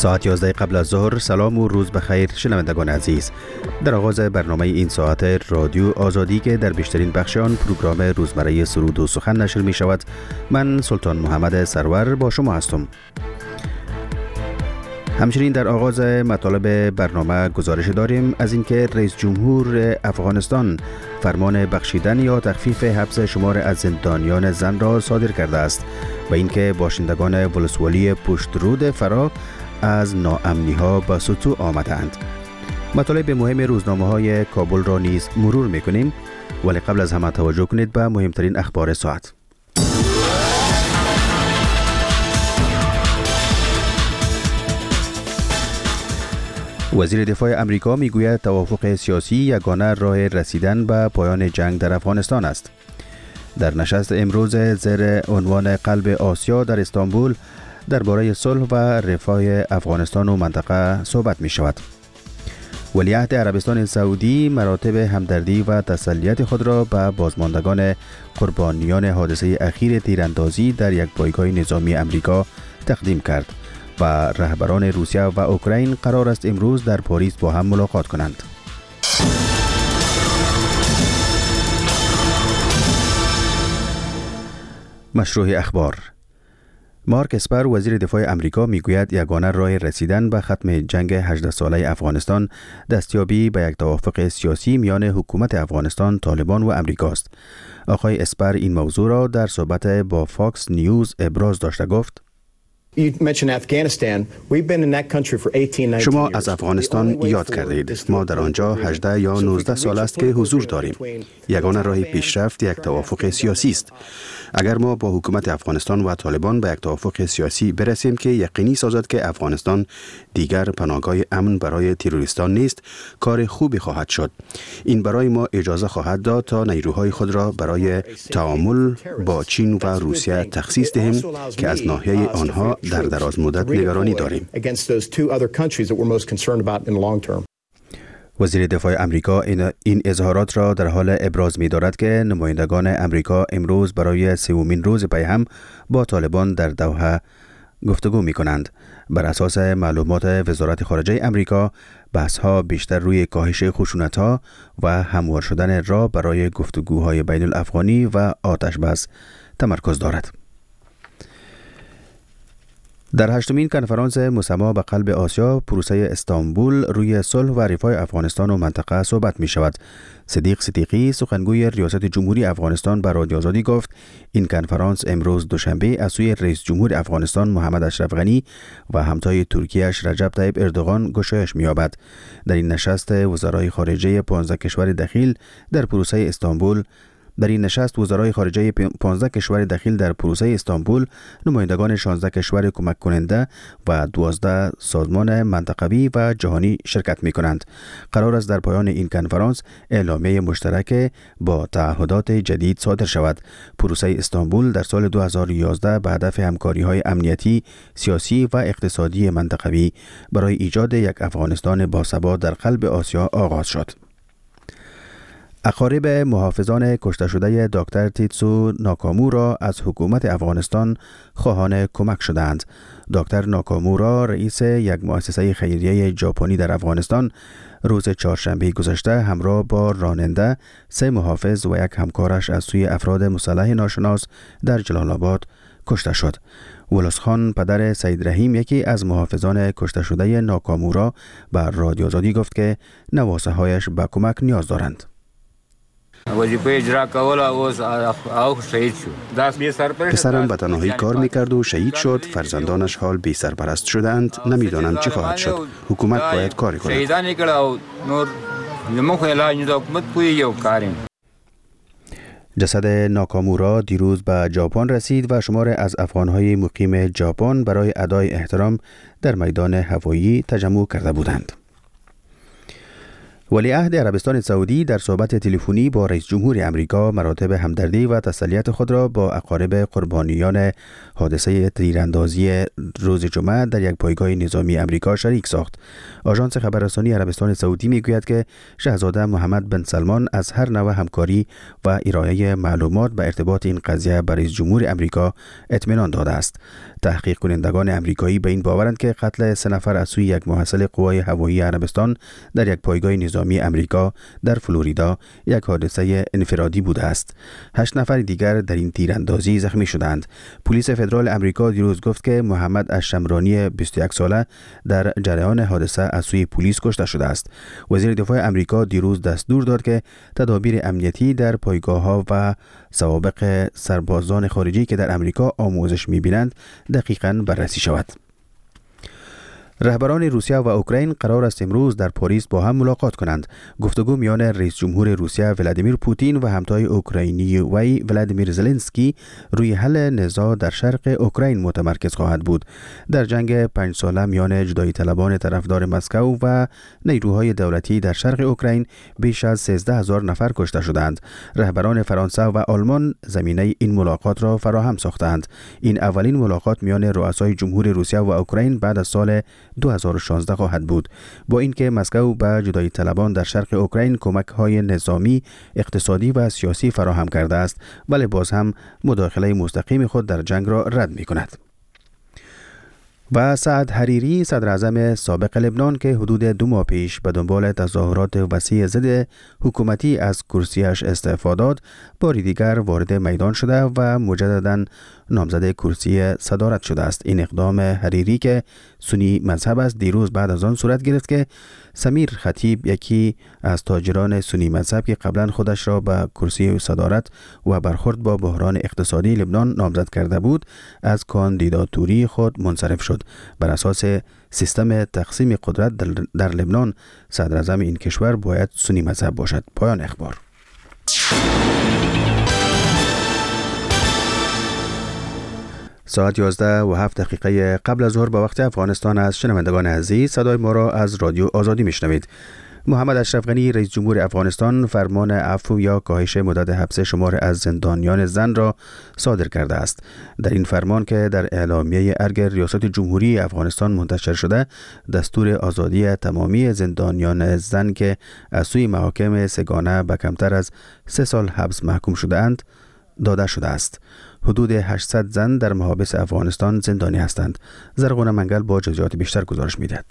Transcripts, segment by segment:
ساعت 11 قبل از ظهر. سلام و روز بخیر شنوندگان عزیز. در آغاز برنامه این ساعت رادیو آزادی که در بیشترین بخش آن پروگرام روزمره سرود و سخن نشر می شود، من سلطان محمد سرور با شما هستم. همچنین در آغاز مطالب برنامه گزارش داریم از اینکه رئیس جمهور افغانستان فرمان بخشیدن یا تخفیف حبس شمار از زندانیان زن را صادر کرده است و اینکه باشندگان ولسوالی پشت رود فرا از ناامنی ها به سطوح آمدند. مطالب مهم روزنامه های کابل را نیز مرور میکنیم، ولی قبل از همه توجه کنید به مهمترین اخبار ساعت. وزیر دفاع امریکا میگوید توافق سیاسی یگانه راه رسیدن به پایان جنگ در افغانستان است. در نشست امروز زیر عنوان قلب آسیا در استانبول درباره صلح و رفاه افغانستان و منطقه صحبت می شود. ولیعهد عربستان سعودی مراتب همدردی و تسلیت خود را به بازماندگان قربانیان حادثه اخیر تیراندازی در یک پایگاه نظامی امریکا تقدیم کرد و رهبران روسیه و اوکراین قرار است امروز در پاریس با هم ملاقات کنند. مشروع اخبار. مارک اسپر وزیر دفاع امریکا میگوید یگانه راه رسیدن به ختم جنگ 18 ساله افغانستان دستیابی به یک توافق سیاسی میان حکومت افغانستان، طالبان و امریکا است. آقای اسپر این موضوع را در صحبت با فاکس نیوز ابراز داشته گفت: شما از افغانستان یاد کردید. ما در آنجا 18 یا 19 سال است که حضور داریم. یگانه راه پیشرفت یک توافق سیاسی است. اگر ما با حکومت افغانستان و طالبان به یک توافق سیاسی برسیم که یقینی سازد که افغانستان دیگر پناهگاه امن برای تروریستان نیست، کار خوبی خواهد شد. این برای ما اجازه خواهد داد تا نیروهای خود را برای تعامل با چین و روسیه تخصیص دهیم که از ناحیه آنها در دراز مدت نگرانی داریم. وزیر دفاع امریکا این اظهارات را در حال ابراز می دارد که نمایندگان امریکا امروز برای سومین روز پی هم با طالبان در دوحه گفتگو می کنند. بر اساس معلومات وزارت خارجه امریکا، بحث ها بیشتر روی کاهش خشونت ها و هموار شدن راه برای گفتگوهای بین الافغانی و آتش بس تمرکز دارد. در 8مین کنفرانس مسما به قلب آسیا پروسه استانبول روی صلح و رفاه افغانستان و منطقه صحبت می شود. صدیق صدیقی سخنگوی ریاست جمهوری افغانستان به رادیو آزادی گفت این کنفرانس امروز دوشنبه از سوی رئیس جمهور افغانستان محمد اشرف غنی و همتای ترکیه‌اش رجب طیب اردوغان گشایش می‌یابد. در این نشست وزرای خارجه 15 کشور دخیل در پروسه استانبول وزرای خارجه 15 کشور دخیل در پروسه استانبول، نمایندگان 16 کشور کمک کننده و 12 سازمان منطقوی و جهانی شرکت می کنند. قرار است در پایان این کنفرانس اعلامیه مشترک با تعهدات جدید صادر شود. پروسه استانبول در سال 2011 به هدف همکاری‌های امنیتی، سیاسی و اقتصادی منطقوی برای ایجاد یک افغانستان باثبات در قلب آسیا آغاز شد. اقارب محافظان کشته شده دکتر تیتسو ناکامورا از حکومت افغانستان خواهان کمک شدند. دکتر ناکامورا رئیس یک مؤسسه خیریه ژاپنی در افغانستان روز چهارشنبه گذشته همراه با راننده 3 محافظ و یک همکارش از سوی افراد مسلح ناشناس در جلال آباد کشته شد. ولس خان پدر سید رحیم یکی از محافظان کشته شده ناکامورا به رادیو آزادی گفت که نواسه هایش به کمک نیاز دارند. پسرم به تنهایی کار میکرد و شهید شد. فرزندانش حال بی سرپرست شدند. نمیدانم چی خواهد شد. حکومت باید کاری کند. جسد ناکامورا دیروز به ژاپن رسید و شمار از افغانهای مقیم ژاپن برای ادای احترام در میدان هوایی تجمع کرده بودند. ولیعهد عربستان سعودی در صحبت تلفنی با رئیس جمهور امریکا مراتب همدردی و تسلیت خود را با اقارب قربانیان حادثه تیراندازی روز جمعه در یک پایگاه نظامی امریکا شریک ساخت. آژانس خبررسانی عربستان سعودی میگوید که شاهزاده محمد بن سلمان از هر نوع همکاری و ارائه معلومات به ارتباط این قضیه به رئیس جمهور امریکا اطمینان داده است. تحقیق کنندگان امریکایی به این باورند که قتل 3 نفر از سوی یک محصل قوای هوایی عربستان در یک پایگاه نظامی امریکا در فلوریدا یک حادثه انفرادی بوده است. 8 نفر دیگر در این تیراندازی زخمی شدند. پلیس فدرال امریکا دیروز گفت که محمد الشمرانی 21 ساله در جریان حادثه از سوی پلیس کشته شده است. وزیر دفاع امریکا دیروز دستور داد که تدابیر امنیتی در پایگاه‌ها و سوابق سربازان خارجی که در امریکا آموزش می‌بینند دقیقاً بررسی شود. رهبران روسیه و اوکراین قرار است امروز در پاریس با هم ملاقات کنند. گفتگو میان رئیس جمهور روسیه ولادیمیر پوتین و همتای اوکراینی وی ولادیمیر زلنسکی روی حل نزاع در شرق اوکراین متمرکز خواهد بود. در جنگ 5 ساله میان جدایی طلبان طرفدار مسکو و نیروهای دولتی در شرق اوکراین بیش از 13,000 نفر کشته شدند. رهبران فرانسه و آلمان زمینه این ملاقات را فراهم ساختند. این اولین ملاقات میان رؤسای جمهور روسیه و اوکراین بعد از سال 2016 خواهد بود. با اینکه مسکو به جدایی طلبان در شرق اوکراین کمک‌های نظامی، اقتصادی و سیاسی فراهم کرده است، ولی باز هم مداخله مستقیم خود در جنگ را رد می‌کند. و سعد حریری صدر اعظم سابق لبنان که حدود 2 ماه پیش به دنبال تظاهرات وسیع ضد حکومتی از کرسیش استعفا داد، باری دیگر وارد میدان شده و مجددا نامزد کرسی صدارت شده است. این اقدام حریری که سنی مذهب است دیروز بعد از آن صورت گرفت که سمیر خطیب، یکی از تاجران سنی مذهب که قبلا خودش را به کرسی صدارت و برخورد با بحران اقتصادی لبنان نامزد کرده بود، از کاندیداتوری خود منصرف شد. بر اساس سیستم تقسیم قدرت در لبنان صدر اعظم این کشور باید سنی مذهب باشد. پایان اخبار. ساعت 11:07 قبل از ظهر به وقت افغانستان است. شنوندگان عزیز، صدای ما را از رادیو آزادی میشنوید. محمد اشرف غنی رئیس جمهور افغانستان فرمان عفو یا کاهش مدت حبس شمار از زندانیان زن را صادر کرده است. در این فرمان که در اعلامیه ارگ ریاست جمهوری افغانستان منتشر شده، دستور آزادی تمامی زندانیان زن که از سوی محاکم سگانه به کمتر از 3 سال حبس محکوم شده‌اند داده شده است. حدود 800 زن در محابس افغانستان زندانی هستند. زرغونه منگل با جزئیات بیشتر گزارش می‌دهد.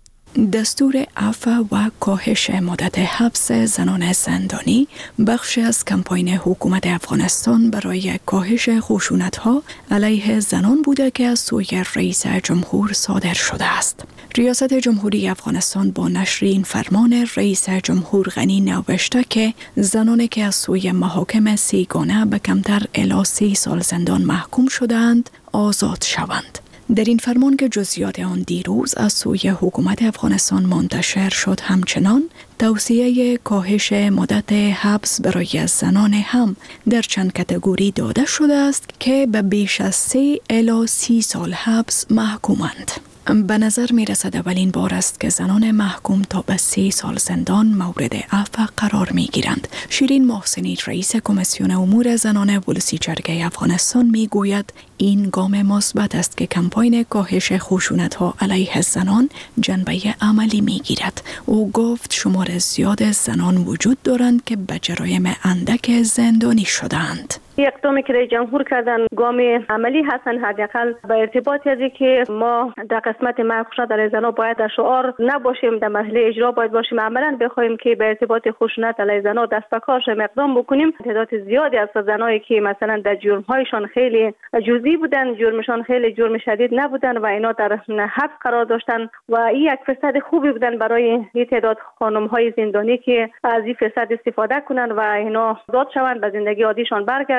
دستور عفو و کاهش مدت حبس زنان زندانی بخشی از کمپاین حکومت افغانستان برای کاهش خشونت‌ها علیه زنان بوده که از سوی رئیس جمهور صادر شده است. ریاست جمهوری افغانستان با نشر این فرمان رئیس جمهور غنی نوشته که زنانی که از سوی محاکم سیگانه به کمتر الی 30 سال زندان محکوم شدند آزاد شوند. در این فرمان که جزئیات آن دیروز از سوی حکومت افغانستان منتشر شد، همچنان توصیه کاهش مدت حبس برای زنان هم در چند کاتگوری داده شده است که به بیش از 3 الی 30 سال حبس محکومند. به نظر می رسد اولین بار است که زنان محکوم تا به 30 سال زندان مورد عفو قرار می گیرند. شیرین محسنی رئیس کمیسیون امور زنان ولسی جرگه افغانستان می گوید این گام مثبت است که کمپاین کاهش خشونت‌ها علیه زنان جنبه عملی می گیرد. او گفت شمار زیاد زنان وجود دارند که به جرایم اندک زندانی شدند. اقدامی که رئیس جمهور کردن گام عملی هستن، حداقل به ارتباط از که ما در قسمت خشونت علیه زنان باید در شعار نباشیم، در مرحله اجرا باید باشیم، عملا بخوایم که به ارتباط خشونت علیه زنان دست به کار شیم، اقدام بکنیم. تعداد زیادی از زنایی که مثلا در جرم‌هایشان خیلی جزئی بودن، جرمشان خیلی جرم شدید نبودن و اینا در حبس قرار داشتن و این یک فرصت خوبی بودن برای این تعداد خانم‌های زندانی که از این فرصت استفاده کنن و اینا آزاد شوند، به زندگی عادیشان برگردن.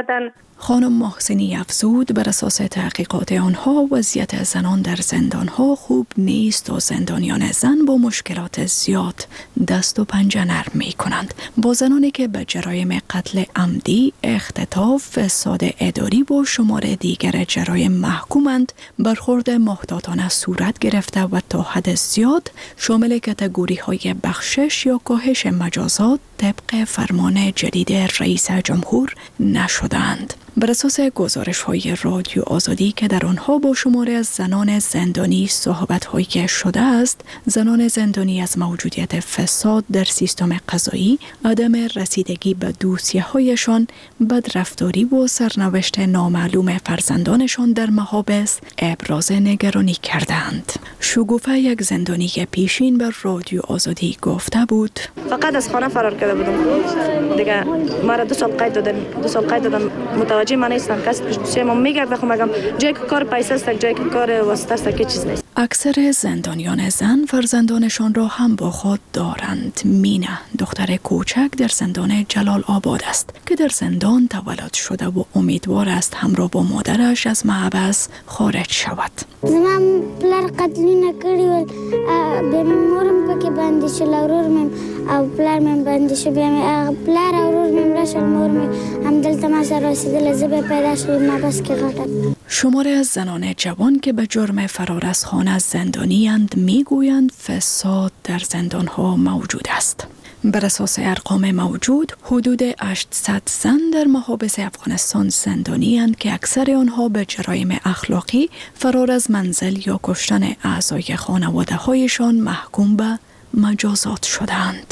کردن. خانم محسنی افزود بر اساس تحقیقات آنها وضعیت زنان در زندانها خوب نیست و زندانیان زن با مشکلات زیاد دست و پنجه نرم می کنند. با زنانی که به جرایم قتل عمدی، اختطاف، فساد اداری و شمار دیگر جرایم محکومند برخورد محتاطانه صورت گرفته و تا حد زیاد شامل کاتگوری های بخشش یا کاهش مجازات طبق فرمان جدید رئیس جمهور نشدند. بر اساس گزارش‌های رادیو آزادی که در آنها با شماری از زنان زندانی صحبت‌هایی شده است، زنان زندانی از موجودیت فساد در سیستم قضایی، عدم رسیدگی به دوسیه‌هایشان، بدرفتاری و سرنوشت نامعلوم فرزندانشان در محابس ابراز نگرانی کردند. شگوفه یک زندانی پیشین بر رادیو آزادی گفته بود: فقط از خانه فرار کرده بودم. دیگه مرا 2 سال قید دادن. متوجه من نیستم کسی پیش دوسیه ما میگرده. خب مگم جایی که کار پیسه است، جایی که کار واسطه است که چیز نیست. اکثر زندانیان زن فرزندانشان را هم با خود دارند. مینا دختر کوچک در زندان جلال آباد است که در زندان تولد شده و امیدوار است همراه با مادرش از محبس خارج شود. زمان پلار قتلی نکردی و به مورم که بندش لورور مم او پلار مم بندش بیام پلار اورور مم راشل مورم هم دل تماس رسیده لذت پیدا شد محبس که غلط. شماره از زنان جوان که به جرم فرار از خانه زندانی اند میگویند فساد در زندانها موجود است. بر اساس ارقام موجود حدود 800 زن در محابس افغانستان زندانی اند که اکثر آنها به جرایم اخلاقی، فرار از منزل یا کشتن اعضای خانواده هایشان محکوم به مجازات شدند.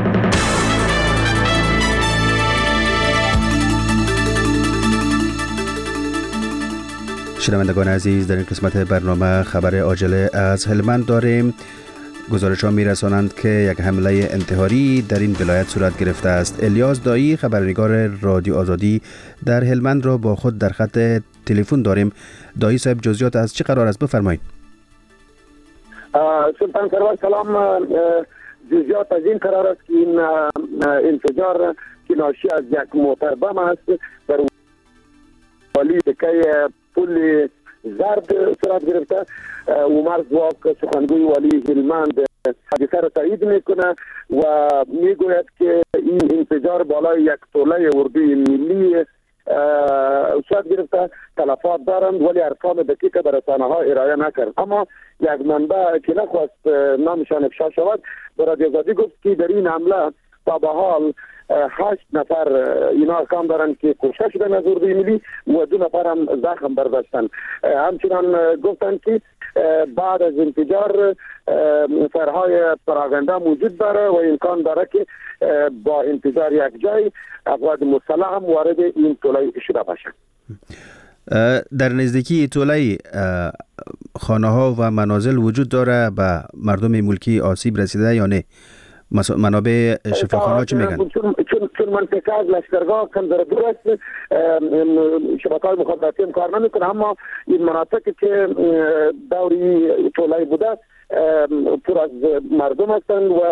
شنوندگان عزیز، در این قسمت برنامه خبر عاجله از هلمند داریم. گزارش‌ها می‌رسانند که یک حمله انتحاری در این ولایت صورت گرفته است. الیاس دایی، خبرنگار رادیو آزادی در هلمند را با خود در خط تلفن داریم. دایی صاحب، جزئیات از چه قرار است بفرمایید. سلطان سرور سلام. جزئیات از این قرار است که این انفجار که ناشی از یک موتر بم است در والی دکه پل زرد صورت گرفته. عمر زواک سخنگوی والی هلمند حادثه را تایید میکنه و میگوید که این انفجار بالای یک توله اردوی ملی صورت گرفته. تلفات دارند ولی ارقام دقیق به رسانه‌ها ارائه نکرد، اما یک منبع که نخواست نامشان افشا شود به رادیو آزادی گفت که در این حمله تا به حال 8 نفر اینا ارقام دارند که کشته شدن از اردوی ملی و 2 نفر هم زخم برداشتن. همچنان گفتند که بعد از انفجار فرهای پراگنده موجود داره و امکان داره که با انفجار یک جای افراد مسلح هم وارد این توله شده باشند. در نزدیکی توله خانه ها و منازل وجود داره، به مردم ملکی آسیب رسیده یا نه؟ منابع شفاخانه ها چی میگن؟ چون منطقه از لشکرگاه کم در دور است، شبکه‌های مخابراتی هم کار نمیکنه، اما این مناطقی که دوری توله بوده پر از مردم هستند و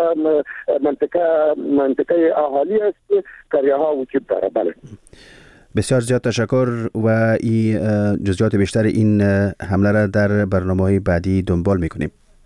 منطقه اهالی است، قریه ها وجود داره. بله. بسیار زیاد تشکر و جزئیات بیشتر این حمله را در برنامه‌های بعدی دنبال میکنیم.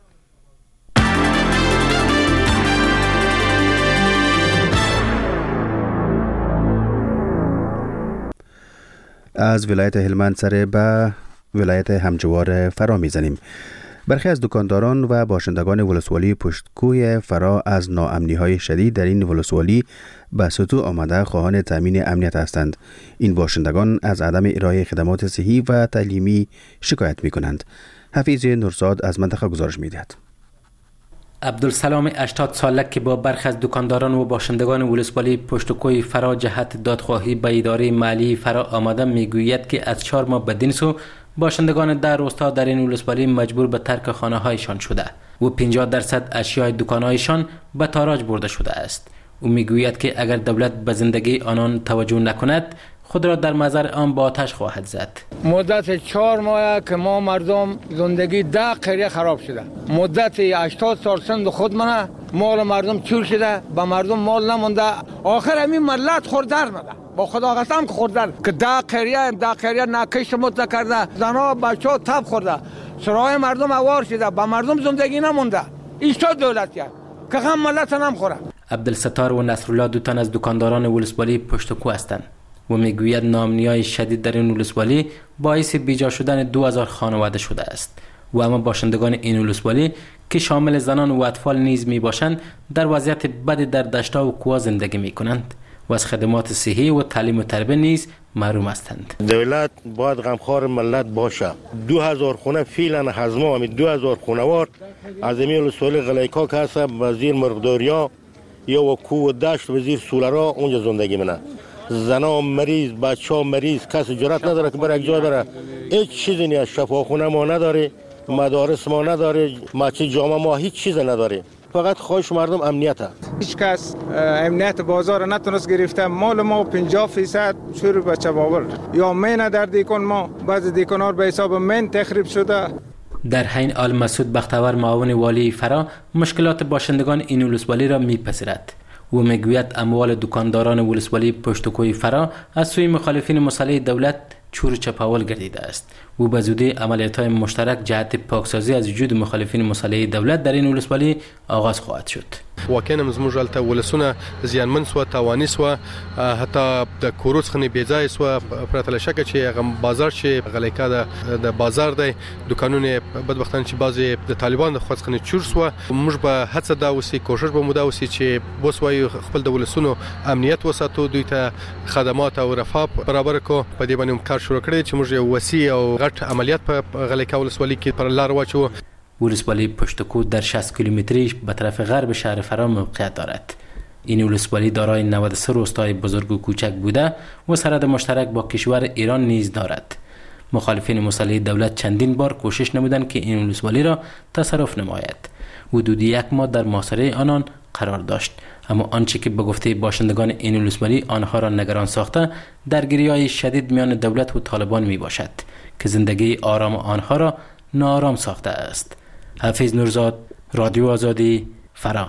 از ولایت هلمند سر به ولایت همجوار فرا میزنیم. برخی از دکانداران و باشندگان ولسوالی پشتکوی فرا از ناامنی‌های شدید در این ولسوالی به سطوح آمده خواهان تامین امنیت هستند. این باشندگان از عدم ارائه خدمات صحی و تعلیمی شکایت می‌کنند. حفیظ نورزاد از منطقه گزارش می‌دهد. عبدالسلام 80 ساله که با برخی از دکانداران و باشندگان ولسوالی پشتکوی فرا جهت دادخواهی به اداره مالی فرا آمده میگوید که از 4 ماه بدین سو باشندگان در روستا در این ولسوالی مجبور به ترک خانه هایشان شده و 50% اشیاء دکانهایشان به تاراج برده شده است. او میگوید که اگر دولت به زندگی آنان توجه نکند خود را در مزار آن با آتش خواهد زد. مدت 4 ماه که ما مردم زندگی 10 قریه خراب شده. مدت 80 سال سند خود منه مال مردم چور شده، به مردم مال نمونده. آخر همین ملت خور در مده. با خدا قسم که خوردن که ده قریه نکش مت کرده، زنها بچه‌ها تب خورده، سرای مردم اوار شده، با مردم زندگی نمونده. ایشتا دولتیه که غم ملت نمیخوره. عبدالستار و نصرالله دو تن از دکانداران ولسوالی پشت کو هستند و میگوید ناامنی‌های شدید در این ولسوالی باعث بیجا شدن 2000 خانواده شده است و اما باشندگان این ولسوالی که شامل زنان و اطفال نیز می باشند در وضعیت بدی در دشت‌ها و کوها زندگی می کنند و از خدمات صحی و تعلیم و تربیت نیز محروم هستند. دولت باید غمخوار ملت باشه. 2000 خونه فعلا هضم 2000 خانوار از این ولسوالی غلیکا که هست وزیر مرغداریا یا و کوه و دشت وزیر سولرا اونجا زندگی منه. زنا مریض، بچه‌ها مریض، کسی جرأت نداره که بر یک جا بره. هیچ چیزی نیست، شفاخونه ما نداره، مدارس ما نداره، مچه جامعه ما هیچ چیز نداره. فقط خواهش مردم امنیت هست. هیچ کس امنیت بازار نتونست گرفته. مال ما 50% شروع به چباور یا مین در دیکن ما بعض دیکنار به حساب من تخریب شده. در حین حال مسعود بختور معاون والی فرا مشکلات باشندگان این ولسوالی را میپذیرد و میگوید اموال دکانداران ولسوالی پشتکوی فرا از سوی مخالفین مسلح دولت چور چپاول گردیده است و به زودی عملیات‌های مشترک جهت پاکسازی از وجود مخالفین مسلح دولت در این ولسوالی آغاز خواهد شد. واقعا زموږ هلته ولسونه زیانمن سوه، تاواني سوه، حتی د کورو څخه بې ځایه سوه، پرته له شکه چې هغه بازار چې غلیکا د بازار دی، دوکانونه بدبختانه چې بعضې د طالبان د خوا څخه چور سوه. موږ به هڅه دا وسي، کوشش به مو دا وسي چې اوس وایو خپل د ولسونو امنیت وساتو، دوی ته خدمات او رفاه برابر کړو. په دې باندې کار شروع کړی چې موږ یو وسیع او غټ عملیات په غلیکا ولسوالۍ کې پر لار واچو. ولسوالی پشتکو در 60 کیلومتری به طرف غرب شهر فرا موقعیت دارد. این ولسوالی دارای 93 روستای بزرگ و کوچک بوده و سرحد مشترک با کشور ایران نیز دارد. مخالفین مسلح دولت چندین بار کوشش نمودند که این ولسوالی را تصرف نماید. حدود 1 ماه در محاصره آنان قرار داشت، اما آنچه که به گفته باشندگان این ولسوالی آنها را نگران ساخته درگیری‌های شدید میان دولت و طالبان می باشد که زندگی آرام آنها را ناآرام ساخته است. حفیظ نورزاد، رادیو آزادی، فرا.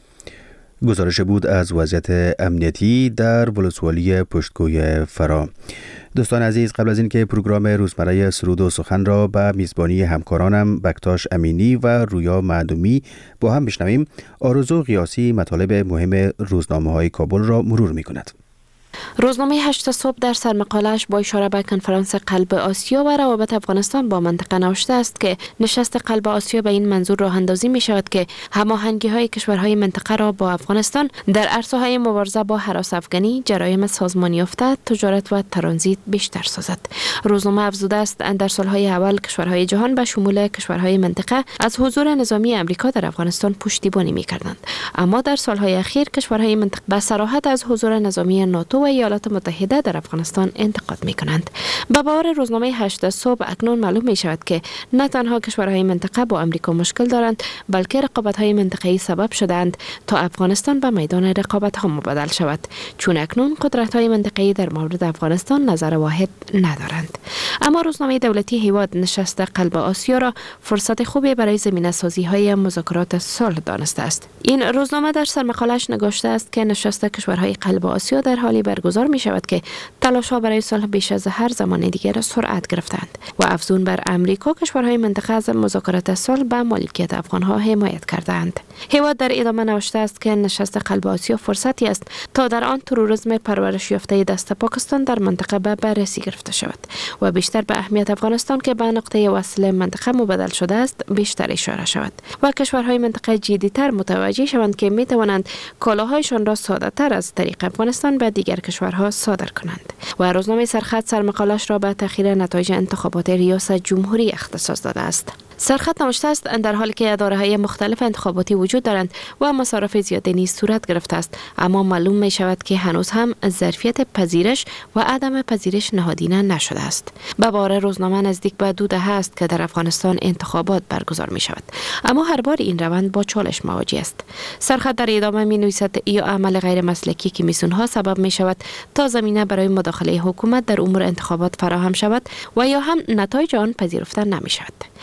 گزارش بود از وضعیت امنیتی در ولسوالی پشتکوی فرا. دوستان عزیز، قبل از اینکه پروگرام روزمره سرود و سخن را به میزبانی همکارانم بکتاش امینی و رویا معدومی با هم بشنویم، آرزو قیاسی مطالب مهم روزنامه‌های کابل را مرور می‌کند. روزنامه 8 صبح در سرمقاله‌اش با اشاره به کنفرانس قلب آسیا و روابط افغانستان با منطقه نوشته است که نشست قلب آسیا به این منظور راه اندازی می شود که هماهنگی‌های کشورهای منطقه را با افغانستان در عرصه‌های مبارزه با هراس افغانی، جرایم سازمانی یافته، تجارت و ترانزیت بیشتر سازد. روزنامه افزوده است در سالهای اول کشورهای جهان به شمول کشورهای منطقه از حضور نظامی آمریکا در افغانستان پشتیبانی می‌کردند، اما در سالهای اخیر کشورهای منطقه به صراحت از حضور نظامی ناتو و ایالات متحده در افغانستان انتقاد می کنند. به باور روزنامه 8 صبح اکنون معلوم می شود که نه تنها کشورهای منطقه با امریکا مشکل دارند، بلکه رقابت‌های منطقه‌ای سبب شدند تا افغانستان به میدان رقابت‌ها مبدل شود، چون اکنون قدرت‌های منطقه‌ای در مورد افغانستان نظر واحد ندارند. اما روزنامه دولتی هیواد نشست قلب آسیا را فرصت خوبی برای زمینه‌سازی‌های مذاکرات صلح دانسته است. این روزنامه در سرمقاله‌اش نگاشته است که نشست کشورهای قلب آسیا در حالی برگزار می شود که تلاش‌ها برای صلح بیش از هر زمان دیگر سرعت گرفتند و افزون بر امریکا کشورهای منطقه از مذاکرات صلح به مالکیت افغان‌ها حمایت کردند. هیواد در ادامه نوشته است که نشست قلب آسیا فرصتی است تا در آن تروریسم پرورش یافته دست پاکستان در منطقه به بررسی گرفته شود و بیشتر به اهمیت افغانستان که به نقطه وصل منطقه مبدل شده است بیشتر اشاره شود و کشورهای منطقه جدی‌تر متوجه شوند که می توانند کالاهایشان را ساده‌تر از طریق افغانستان به دیگر کشورها صادر کنند. و روزنامه سرخط سرمقاله‌اش را به تأخیر نتایج انتخابات ریاست جمهوری اختصاص داده است. سرخط نوشته است در حالی که اداره‌های مختلف انتخاباتی وجود دارند و مصارف زیادی نیز صورت گرفته است، اما معلوم می شود که هنوز هم ظرفیت پذیرش و عدم پذیرش نهادینه نشده است. به باور روزنامه نزدیک به 2 دهه است که در افغانستان انتخابات برگزار می شود، اما هر بار این روند با چالش مواجه است. سرخط در ادامه می نویسد یا عمل غیر مسلکی کمیسیون‌ها سبب می شود تا زمینه برای مداخله حکومت در امور انتخابات فراهم شود و یا هم نتایج آن پذیرفته نمی شود.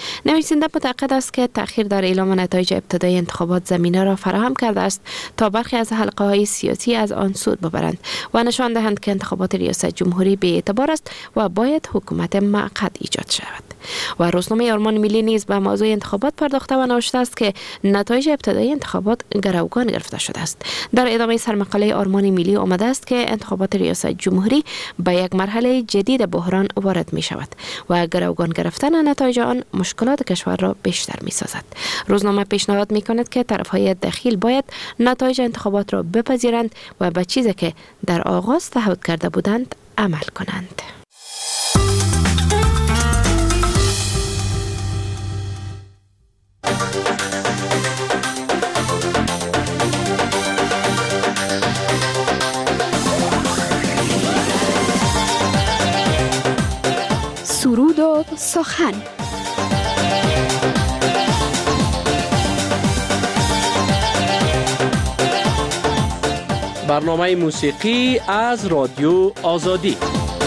نویسنده معتقد است که تأخیر در اعلام نتایج ابتدایی انتخابات زمینه را فراهم کرده است تا برخی از حلقه های سیاسی از آن سود ببرند و نشان دهند که انتخابات ریاست جمهوری بی اعتبار است و باید حکومت موقت ایجاد شود. و روزنامه آرمان ملی نیز به موضوع انتخابات پرداخته و نوشته است که نتایج ابتدایی انتخابات گروگان گرفته شده است. در ادامه سرمقاله آرمان ملی آمده است که انتخابات ریاست جمهوری به یک مرحله جدید بحران وارد می شود و گروگان گرفتن نتایج آن مشکلات کشور را بیشتر می سازد. روزنامه پیشنهاد می کند که طرفهای دخیل باید نتایج انتخابات را بپذیرند و به چیزی که در آغاز تعهد کرده بودند عمل کنند. سرود و سخن. برنامه موسیقی از رادیو آزادی.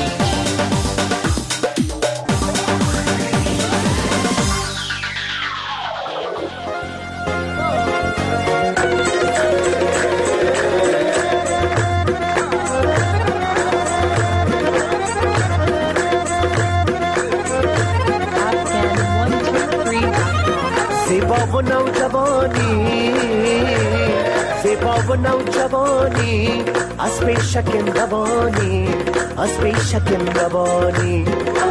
و نوجوانی زیبا و نوجوانی از پیشکم روانی از پیشکم روانی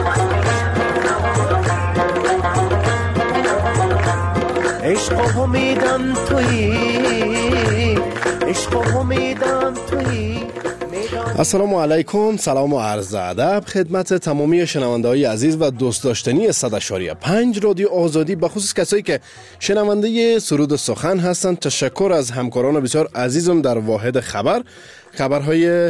عشق و امیدم تویی عشق و امیدم تویی. السلام علیکم، سلام و عرض ادب خدمت تمامی شنونده‌های عزیز و دوست داشتنی 100.5 رادیو آزادی، به خصوص کسایی که شنونده سرود سخن هستند. تشکر از همکاران بسیار عزیزم در واحد خبرهای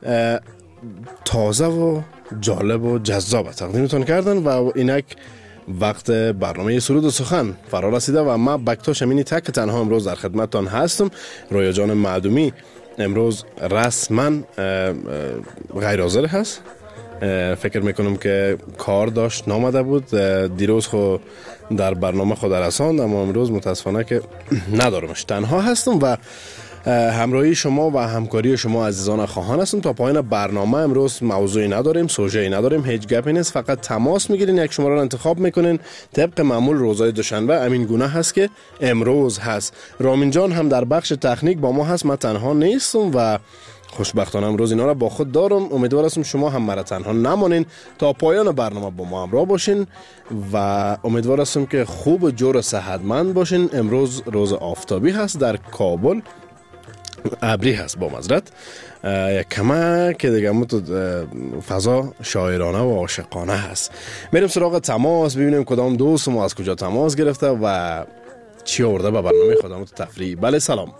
تازه و جالب و جذاب تقدیمتون کردن و اینک وقت برنامه سرود و سخن فرا رسیده و من بکتاش امینی تک تنها امروز در خدمتتان هستم. رویا جان معدومی امروز رسما غیر حاضر هست. فکر میکنم که کار داشت نامده بود، دیروز خود در برنامه خود رساند، اما امروز متاسفانه که ندارمش، تنها هستم و همراهی شما و همکاری شما عزیزان خواهان هستم. تا پایان برنامه امروز موضوعی نداریم، سوژه‌ای نداریم، هیچ گپی نیست، فقط تماس میگیرین، یک شماره رو انتخاب میکنین طبق معمول روزهای دوشنبه. امین گونه هست که امروز هست. رامین جان هم در بخش تکنیک با ما هست، من تنها نیستم و خوشبختانه امروز اینا را با خود دارم. امیدوار هستم شما هم مرا تنها نمانین، تا پایان برنامه با ما همراه باشین و امیدوار هستم که خوب و جور و صحتمند باشین. امروز روز آفتابی هست، در کابل ابری هست با معذرت، یک کمه که دیگه فضا شاعرانه و عاشقانه هست. میریم سراغ تماس، ببینیم کدام دوست ما از کجا تماس گرفته و چی آورده به برنامه خدمات تفریحی. بله سلام.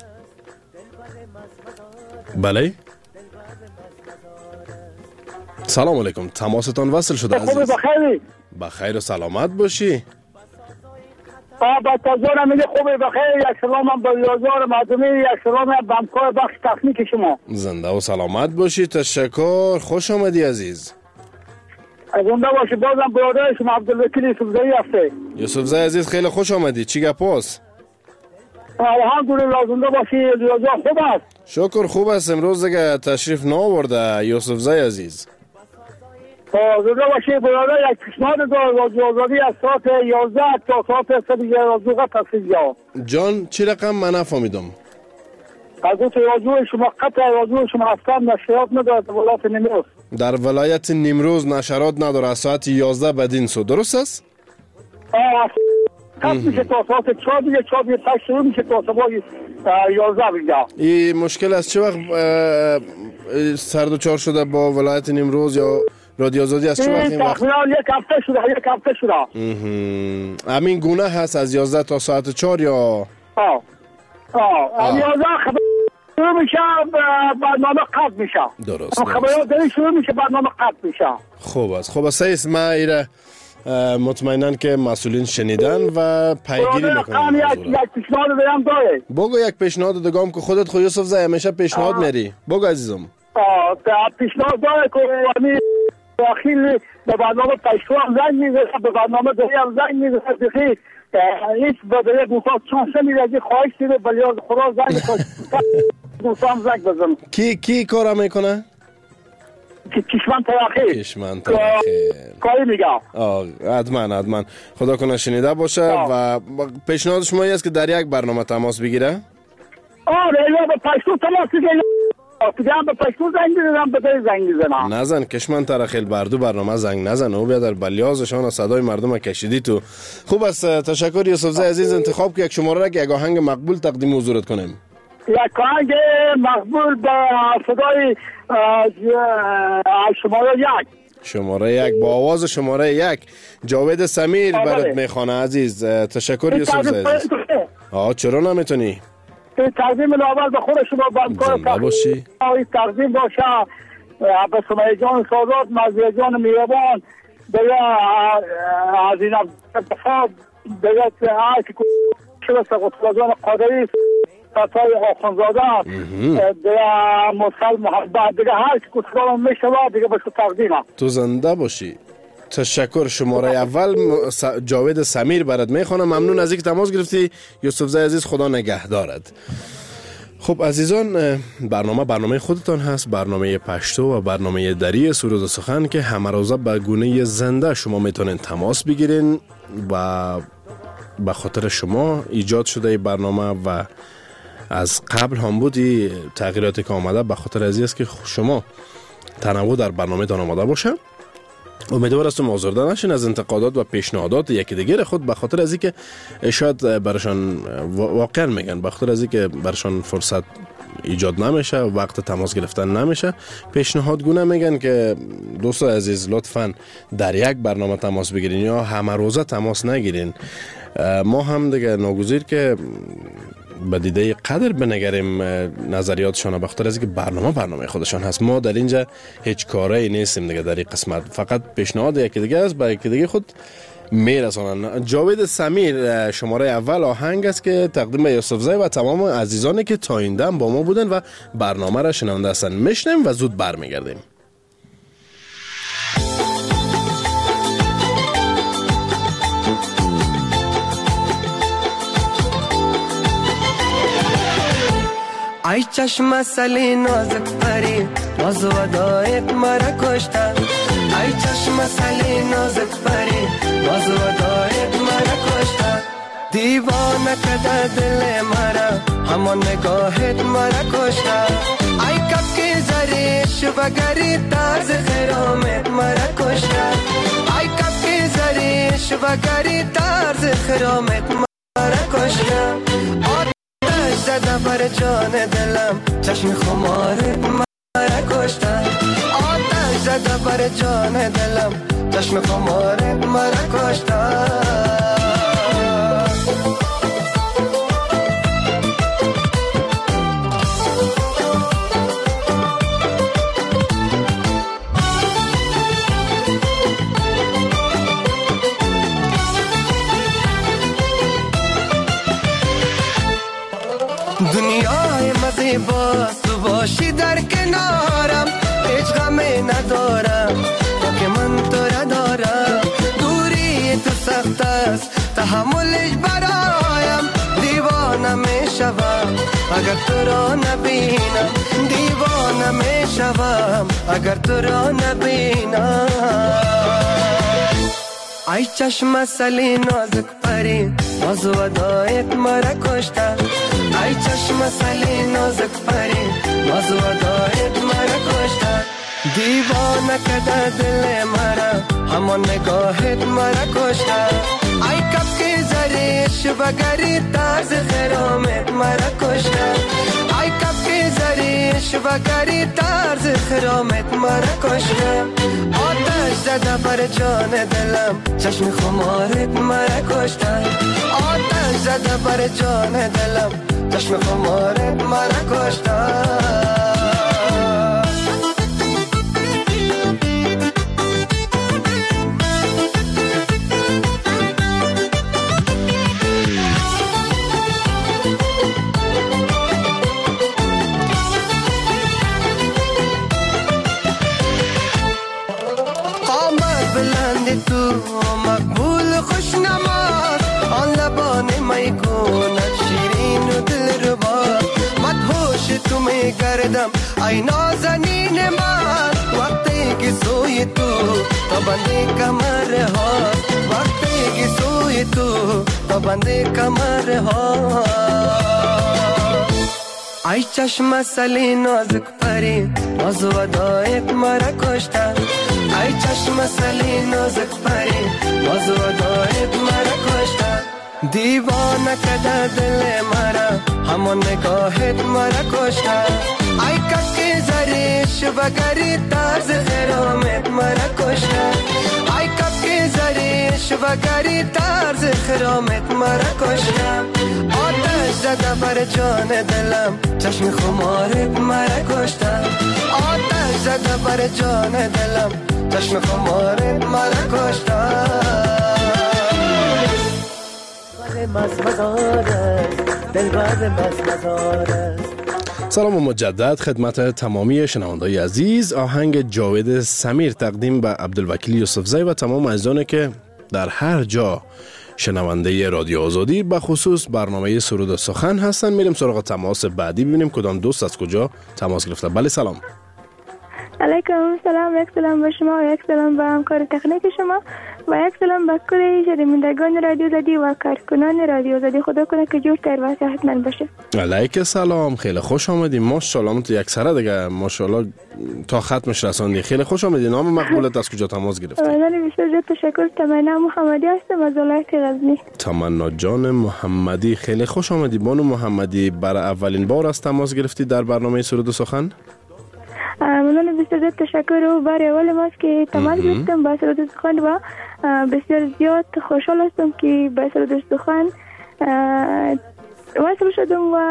بله سلام علیکم، تماستان وصل شده عزیز. بخیر و سلامت باشی. با تازه میگه خوبه بخیر. یک سلام هم با یازار معدومی، یک سلام هم بمکار بخش تکنیک شما. زنده و سلامت باشی. تشکر، خوش آمدی عزیز. زنده باشی. بازم برادر شما عبدالوکیل یوسفزایی هسته. یوسفزایی عزیز خیلی خوش آمدی. چی گپ است؟ الحمدلله زنده باشی. یازار خوب است؟ شکر خوب است. امروز دیگه تشریف نآورده یوسفزایی عزیز. زنده باشی برادر. یک پیشنهاد دار رادیو آزادی از ساعت 11 تا ساعت 12 تصویب جان چی رقم؟ من نفهمیدم. از اون رادیو شما قطع رادیو شما اصلا نشرات نداره در ولایت نیمروز. در ولایت نیمروز نشرات نداره از ساعت 11 بدین سو، درست است؟ قطع میشه تا ساعت 4 دیگه، 4 دیگه تک شروع میشه تا صبح 11 دیگه. این مشکل از چه وقت سرد و چار شده با ولایت نیمروز یا رادیو آزادی از چه وقت این وقت؟ یک هفته شده. همین گونه هست از 11 تا ساعت 4 یا؟ 11 خبر شروع میشه برنامه قطع میشه. درست. خبرات داری شروع میشه برنامه قطع میشه. خوب است. خوب است. سیس ما ایره مطمئنن که مسئولین شنیدن و پیگیری میکنن. یک پیشنهاد دارم داره. بگو یک پیشنهاد دیگه که خودت خو یوسف زای همیشه پیشنهاد میری. بگو عزیزم. پیشنهاد داره که اخیل به برنامه پشتو هم زنگ میزنه، به برنامه دری هم زنگ میزنه، بخیر هیچ بدره دوستا چانسه میده خواهش دیده بلی از خدا زنگ دوستا هم زنگ بزن. کی کار میکنه؟ کشمن تراخیر. کشمن تراخیر کاری میگم. حتما خدا کنه شنیده باشه. و پیشنهاد شما است که در یک برنامه تماس بگیره؟ آره یا به پشتو تماس بگیره، دیگه هم به پشتو زنگ میزنم، به دری زنگ میزنم. نزن کشمن تراخیر بردو برنامه زنگ نزن، او بیا در بلیازشان صدای مردم کشیدی تو. خوب است، تشکر یوسفزای عزیز. انتخاب که یک شماره را که یک آهنگ مقبول تقدیم حضورت کنیم. یک آهنگ مقبول به صدای شماره یک با آواز شماره یک جاوید سمیر برات میخوانه عزیز. تشکر یوسفزای عزیز. چرا نمیتونی؟ این تقدیم اول به خود شما زنده باشی. این تقدیم باشه به سمیه جان سادات، مزیه جان میربان، دیگه از این اتفاق دیگه که شده سقطلا جان قادری، فتای آخونزاده، دیگه مصل محبت، دیگه هر که کسکارم میشود دیگه به شو تقدیمم. تو زنده باشی. تشکر. شماره اول جاوید سمیر برات میخوانم. ممنون از اینکه تماس گرفتی یوسفزای عزیز. خدا نگهدارد. خب عزیزان، برنامه خودتان هست، برنامه پشتو و برنامه دری سرود و سخن که همه روزه به گونه زنده شما میتونین تماس بگیرین و به خاطر شما ایجاد شده برنامه و از قبل هم بودی تغییراتی که آمده به خاطر از است که شما تنوع در برنامه تان آمده باشه. امیدوار هستم آزرده نشین از انتقادات و پیشنهادات یکی دیگر خود، به خاطر از اینکه شاید برشان واقعا میگن به خاطر از اینکه برشان فرصت ایجاد نمیشه، وقت تماس گرفتن نمیشه، پیشنهاد گونه میگن که دوستان عزیز لطفاً در یک برنامه تماس بگیرین یا همه روزه تماس نگیرین. ما هم دیگه ناگزیر که به دیده قدر بنگریم نظریاتشان، به خاطر از اینکه برنامه خودشان هست. ما در اینجا هیچ کاری نیستیم دیگه در این قسمت، فقط پیشنهاد یکی دیگه است به یکی دیگه خود میرسونن. جاوید سمیر شماره اول آهنگ است که تقدیم به یوسفزای و تمام عزیزانی که تا این دم با ما بودن و برنامه را شنونده هستن. میشنیم و زود برمیگردیم. ای چشم سلی نازک پری ناز و دایت مرا کشتن، ای چشم سلی نازک پری ناز و دایت مرا کشتن، دیوانه کده دل مرا همان نگاهت مرا کشتن، ای کپکی زریش و گری ترز خرامت مرا کشتن، ای کپکی زریش و گری ترز خرامت مرا کشتن، زده بر جان دلم چشم خمارت مرا کشتن، آتش زده بر جان دلم چشم خمارت مرا کشتن. دنیای مزیباست تو باشی در کنارم، هیچ غمی ندارم تا که من تو را دارم، دوری تو سخت است تحملش برایم، دیوانه می شوم اگر تو را نبینم، دیوانه می شوم اگر تو را نبینم. ای چشم سلی نازک پری ناز و دایت مرا کشتن، ای چشم سلی نازک پری ناز و دایت مرا کشتن، دیوانه کده دل مرا همان نگاهت مرا کشتن، ای کپکی زریش و گری ترز خرامت مرا کشتن، ای کپکی زریش و گری ترز خرامت مرا کشتن، آتش زده بر جان دلم چشم خمارت مرا کشتن، آتش زده بر جان دلم چشم خمارت مرا کشتن. مقبول خوش نماز آن لبان میگوند شیرین و دل ربا مدهوش تو میگردم ای نازنین من وقتی که سوی تو تا بنده کمر ها وقتی که سوی تو تا بنده کمر ها ای چشم سلی نازک پری ناز و دایت مرا کشتن ای چشم سلی نازک پری ناز و دایت مرا کشتن دیوانه کده دل مرا همون نگاهت مرا کشتن ای ککی زریش وگری ترز خرامت مرا کشتن ای ککی زریش وگری ترز خرامت مرا کشتن آتش زده بر جان دلم چشم خمارت مرا کشتن آتش زده بر جان دلم چشم خمارت مرا کشتن سلام و مجدد خدمت تمامی شنوندگان عزیز. آهنگ جاوید سمیر تقدیم به عبدالوکیل یوسفزی و تمام عزیزانی که در هر جا شنونده رادیو آزادی به خصوص برنامه سرود و سخن هستن. میریم سراغ تماس بعدی ببینیم کدام دوست از کجا تماس گرفته. بله سلام. علیکم سلام. یک سلام به شما و یک سلام به همکار تکنیک شما و یک سلام به کل شنوندگان رادیو زدی و کارکنان رادیو زدی. خدا کنه که جور تر و صحتمند باشه. علیک سلام. خیلی خوش آمدی. ماشاءالله تو یک سره دیگه ماشاءالله تا ختمش رساندی. خیلی خوش آمدی. نام مقبولت از کجا تماس گرفتی؟ من بسیار تشکر. تمنا محمدی هستم از ولایت غزنی. تمنا جان محمدی خیلی خوش آمدی. بانو محمدی برای اولین بار از تماس گرفتی در برنامه سرود و سخن؟ من بسیار تشکر و برای اول ماست که تماس گرفتم با سرود و سخن و بسیار زیاد خوشحال هستم که با سرود و سخن وصل شدم و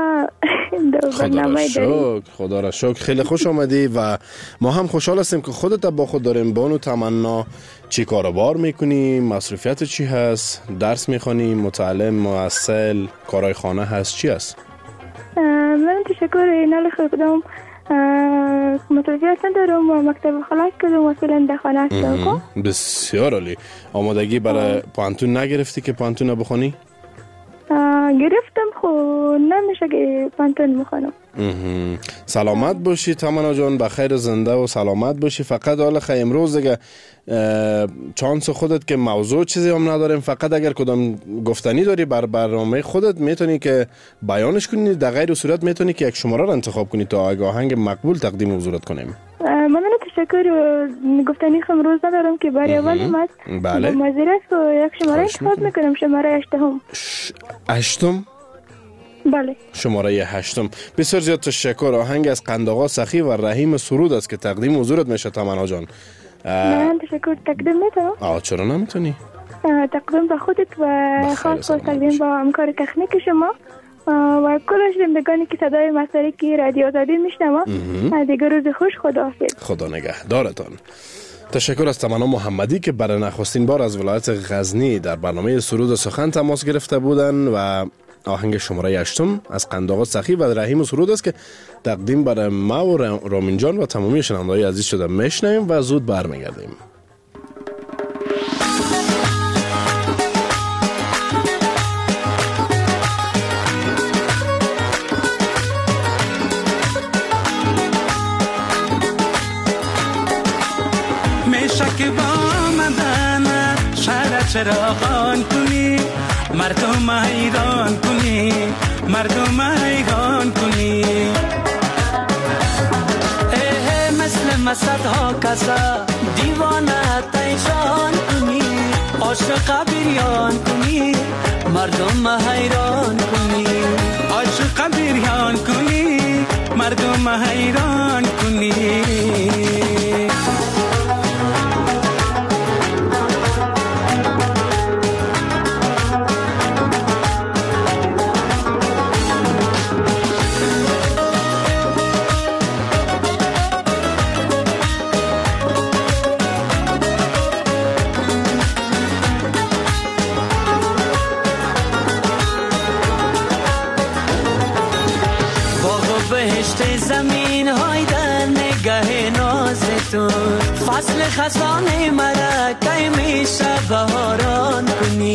خدا را شکر. خیلی خوش آمدی و ما هم خوشحال هستیم که خودت با خود داریم. بانو تمنا چی کاروبار میکنی؟ مصروفیت چی هست؟ درس میخوانی؟ متعلم؟ محصل؟ کارهای خانه هست؟ چی هست؟ من تشکر اینال خودم مصروفیت ندارم و مکتب خلاص کردم و فعلا در خانه هستم. بسیار عالی. آمادگی برای پانتون نگرفتی که پانتون بخونی؟ گرفتم خو نمیشه که پانتون میخونم. سلامت باشی تمنا جان. بخیر زنده و سلامت باشی. فقط حالا خیلی امروز دیگه چانس خودت که موضوع چیزی هم نداریم. فقط اگر کدام گفتنی داری بر برنامه خودت میتونی که بیانش کنی. در غیر صورت میتونی که یک شماره را انتخاب کنی تا آهنگ مقبول تقدیم حضورت کنیم. من تشکر. گفتنی امروز ندارم که برای اول ماست. بله. معذرت و یک شماره انتخاب میکنم. شماره 8. بله. شماره 8. بسیار زیاد تشکر. آهنگ از قندآقا سخی و رحیم سرود است که تقدیم حضورت میشه تمنا جان. من تشکر. تقدیم میتونم؟ چرا نمیتونی؟ تقدیم به خودت و خاص تقدیم با همکار تکنیک شما و کل شنوندگانی که صدای مساری رادیو آزادی میشنوم. دیگه روز خوش. خداحافظ. خدا نگهدارتان. تشکر از تمنا محمدی که برای نخستین بار از ولایت غزنی در برنامه سرود و سخن تماس گرفته بودند و آهنگ شماره 8 از قندآقا سخی و رحیم سرود است که تقدیم برای ما و رامین جان و تمامی شنوندگان عزیز شده. میشنویم و زود برمیگردیم. که با آمدن شهر چراغان کنی مردم حیران کنی مردم حیران کنی مثل صدها کسا دیوانه تیشان کنی عاشق بریان کنی مردم حیران کنی عاشق بریان کنی مردم حیران کنی زمین های در نگه ناز تو فصل خزان مرا کی میشه بهاران کنی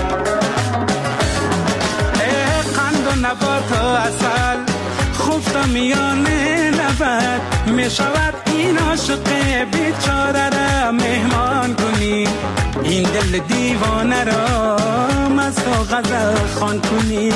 قند و نبات و اصل خفت میان لبت میشود این عاشق بیچاره را مهمان کنی این دل دیوانه را مست و غزل خوان کنی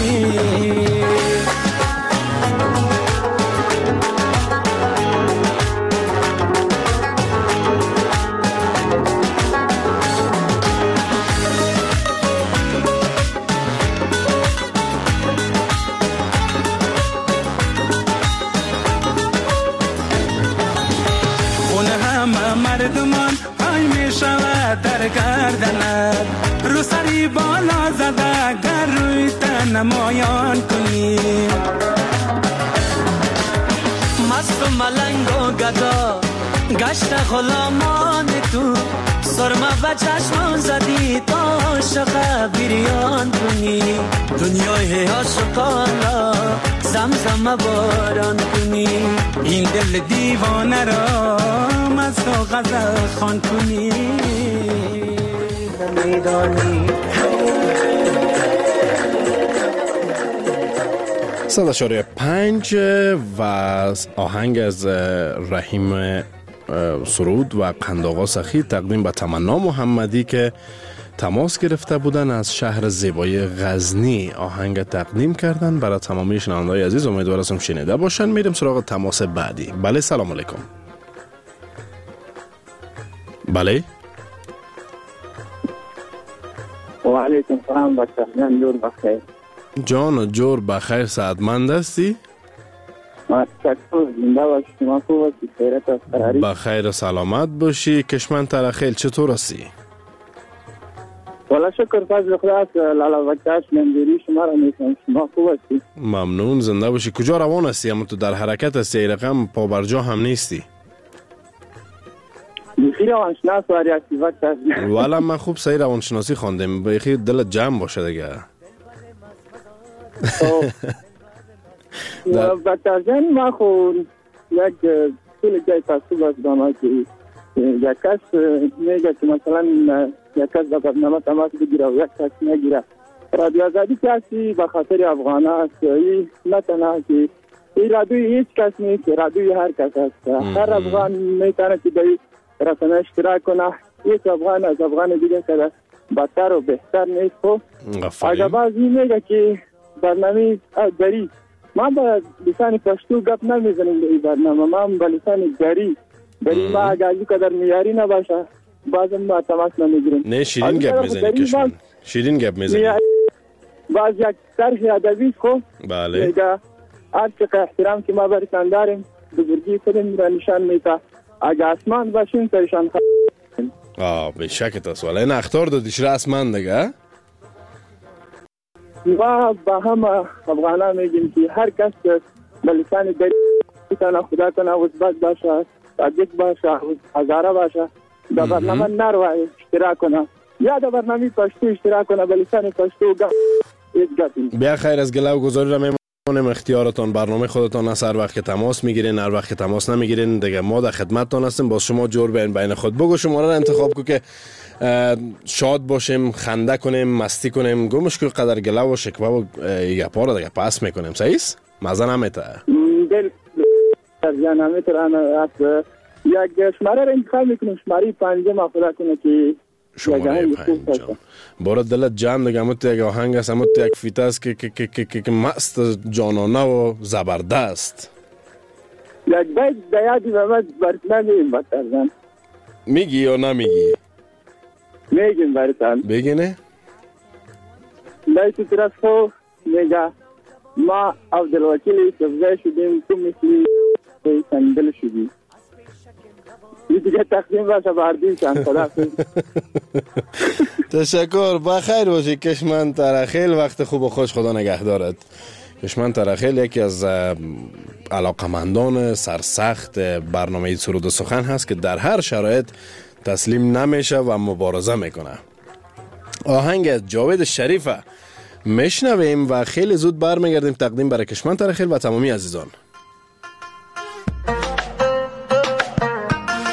مردمان پای می شود در گردنت رو سری بالا زده گر روی تن نمایان کنی مست و ملنگ و گدا گشت غلامان تو سرمه و چشم زدی تا عاشق بریان کنی دنیای عاشقان را زمزمه باران کنی این دل دیوانه را مست و غزل خوان کنی نمیدانی 100.5 و آهنگ از رحیم سرود و قندآقا سخی تقدیم به تمنا محمدی که تماس گرفته بودن از شهر زیبای غزنی آهنگ تقدیم کردن برای تمامی شنونده‌های عزیز. امیدوارم شنیده باشن. میریم سراغ تماس بعدی. بله سلام علیکم. بله و علیکم سلام بچه جان جور بخیر. جان جور بخیر سعادتمند هستی؟ بخیر و سلامت باشی. کشمن ترخیل چطور هستی؟ والا شکر فضل خدا است. لالا بچه‌اش نمیدونی شما را میکنم. شما خوب هستی؟ ممنون زنده باشی. کجا روان هستی؟ اما تو در حرکت هستی ای رقم پا برجا هم نیستی؟ بخیر روانشناس واری هستی بچه. والا من خوب صحیح روانشناسی خواندم. بخیر دلت جمع باشه دیگه. بچه جان ما خود یک طول جای تصوب از دانا که یک کس میگه که مثلا یک کس در برنامه تماس بگیره و یک کس نگیره. رادیو آزادی که هستی بخاطر افغان هست. این نه تنها که این رادیوی هیچ کس نیست، رادیوی هر کس هست. هر افغان میتونه که در رسانه اشتراک کنه. یک افغان از افغان دیگه که بدتر و بهتر نیست. اگر بعضی میگه که برنامه دری ما با لسان پشتو گپ نمیزنیم به این برنامه. ما با لسان دری ما اگر این قدر میاری نباشه بعضی ما تماس نمیگیریم. نه شیرین گپ میزنی کشمن. شیرین گپ میزنی. بعض یک طرح ادبی خو بله میگه هر چقدر احترام که ما برشان داریم بزرگی خودم را نشان میده. اگر اسمان باشیم سرشان به شکت است. ولی این اختار دادیش رسما دیگه. ما با هم افغانا میگیم که هر کس به لسان دری میتونه خدا کنه ازبک باشه، تاجیک باشه، هزاره باشه در برنامه نروای اشتراک کنه یا در برنامه پشتو اشتراک کنه به لسان پشتو بیا خیر از گله و گذاری را میمونیم اختیارتان. برنامه خودتان است. هر وقت که تماس میگیرین هر وقت که تماس نمیگیرین دیگه ما در خدمتتان هستیم. باز شما جور بین خود بگو شماره را انتخاب کو که شاد باشیم، خنده کنیم، مستی کنیم. گو مشکل قدر گله و شکوه و گپا را دیگه پس میکنیم. صحیح است؟ مزه نمیته دل جان نمیتونه. یک شماره را انتخاب میکنیم. شماره 5 ما خدا کنه که شماره 5 بارا دلت جمع دیگه. همون یک آهنگ است، همون یک فیت است که مست جانانه و زبردست. یک بیت دیادی به من برنامه بطرزن میگی یا نمیگی؟ میگیم برتن بگینه بیت طرف خو میگه ما عبدالوکیل سفزه شدیم تو مثلی سندل شدیم. این دیگه تقدیم باشه بردیم چند خدا تشکر. بخیر باشی کشمن ترخیل. وقت خوب و خوش خدا نگهدارت. کشمن ترخیل یکی از علاقمندان سرسخت برنامه سرود و سخن هست که در هر شرایط تسلیم نمیشه و مبارزه میکنه. آهنگ از جاوید شریفه میشنویم و خیلی زود برمیگردیم تقدیم برای کشمن ترخیل و تمامی عزیزان.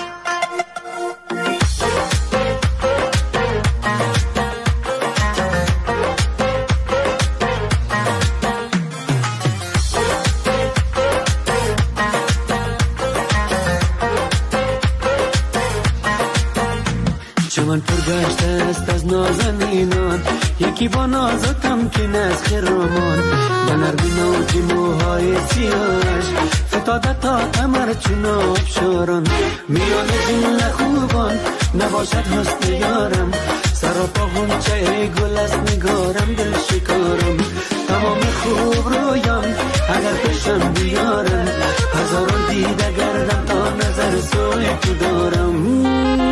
چمن پرگشته است از نازنینان، یکی با نازتم که از خرامان، به نرمی نوجی موهای سیاهش فتاده تا کمر چون آبشاران. میان جمله خوبان نباشد حسن یارم، سراپا غنچه گل است نگارم دل شکارم. تمام خوب رویان اگر پیشم بیارم، هزاران دیده گردم تا نظر سوی تو دارم.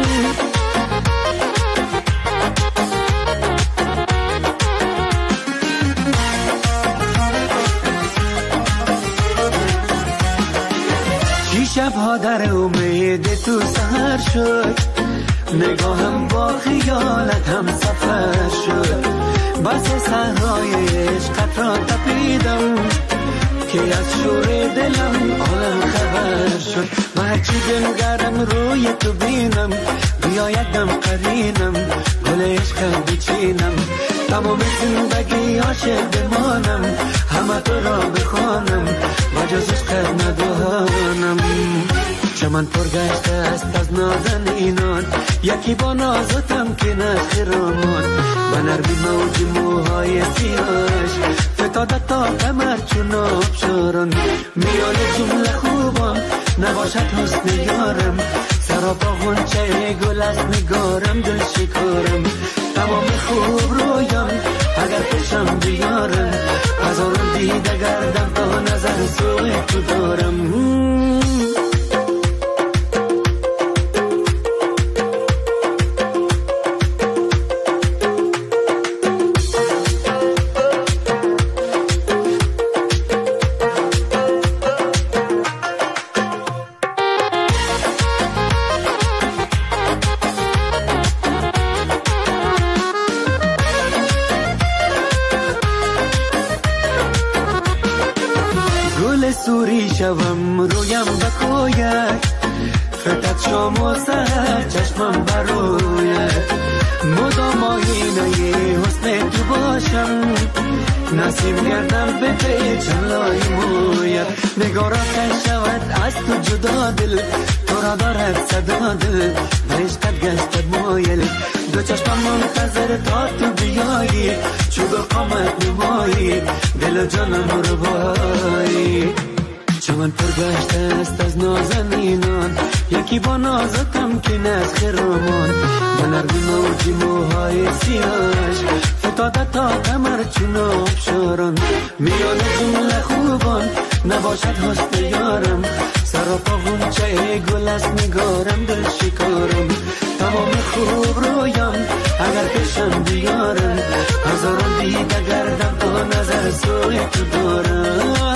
شبها در امید تو سهر شد، نگاهم با خیالت هم سفر شد. بس صحرای عشقت را تپیدم که از شور دلم عالم خبر شد. و هرچی بنگرم روی تو بینم، بیا یک دم قرینم گل عشق بچینم. تمام زندگی عاشق بمانم، همه تو را بخوانم و جز عشق ندانم. چمن پرگشته است از نازنینان، یکی با نازتم که نخرامان، و نرمی موج موهای سیاهش فتاده تا کمر چون آبشاران. میان جمله خوبان نباشد حسن یارم، سراپا غنچه گل است نگارم دل شکارم. تمام خوب رویان اگر پیشم بیارم، هزاران دیده گردم تا نظر سوی تو دارم. سوری شوم رویم بکوید، فتت شام و سهر چشمم بروید. مدام آینه حسن تو باشم، نسیم گردم به پیچم لای موید. نگارا کن شود از تو جدا دل، تو را دارد صدا دل، به عشقت گشتد مایل. دو چشمم منتظر تا تو بیایی، چوب قامت نمایی دل و جانم رو بایی. چمن پرگشته است از نازنینان، یکی با نازتم که از خرامان، و نرمی موجی موهای سیاهش فتاده تا کمر چون آبشاران. میان جمله خوبان نباشد حسن یارم، سراپا غنچه گل است نگارم دل شکارم. تمام خوب رویان اگر پیشم بیارم، هزاران دیده گردم تا نظر سوی تو دارم.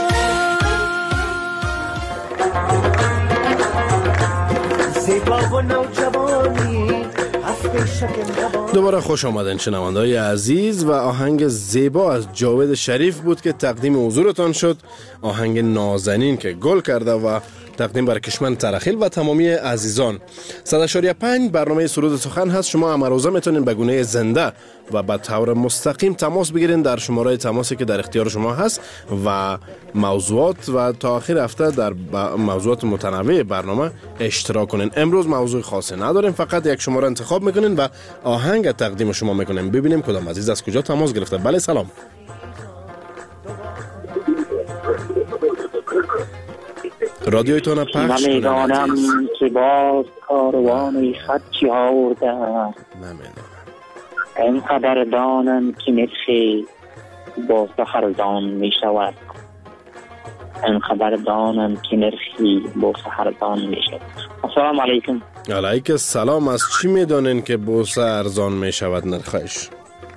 دوباره خوش آمدین شنونده‌های عزیز، و آهنگ زیبا از جاوید شریف بود که تقدیم حضورتان شد. آهنگ نازنین که گل کرده و تقدیم بر کشمن ترخیل و تمامی عزیزان. 100.5 برنامه سرود سخن هست. شما امروزه میتونین به گونه زنده و به طور مستقیم تماس بگیرین در شماره تماسی که در اختیار شما هست و موضوعات و تا آخر هفته در موضوعات متنوع برنامه اشتراک کنین. امروز موضوع خاصی نداریم، فقط یک شماره انتخاب میکنین و آهنگ تقدیم شما میکنیم. ببینیم کدام عزیز از کجا تماس گرفته. بله سلام. رادیویتون پخش کنید. نمیدانم که باز کاروان خطی آوردم، اینقدر دانم که نرخی با سحرزان می شود، اینقدر دانم که نرخی با سحرزان می شود. السلام علیکم. علیک السلام. از چی میدانین که بورس ارزان می شود نرخش؟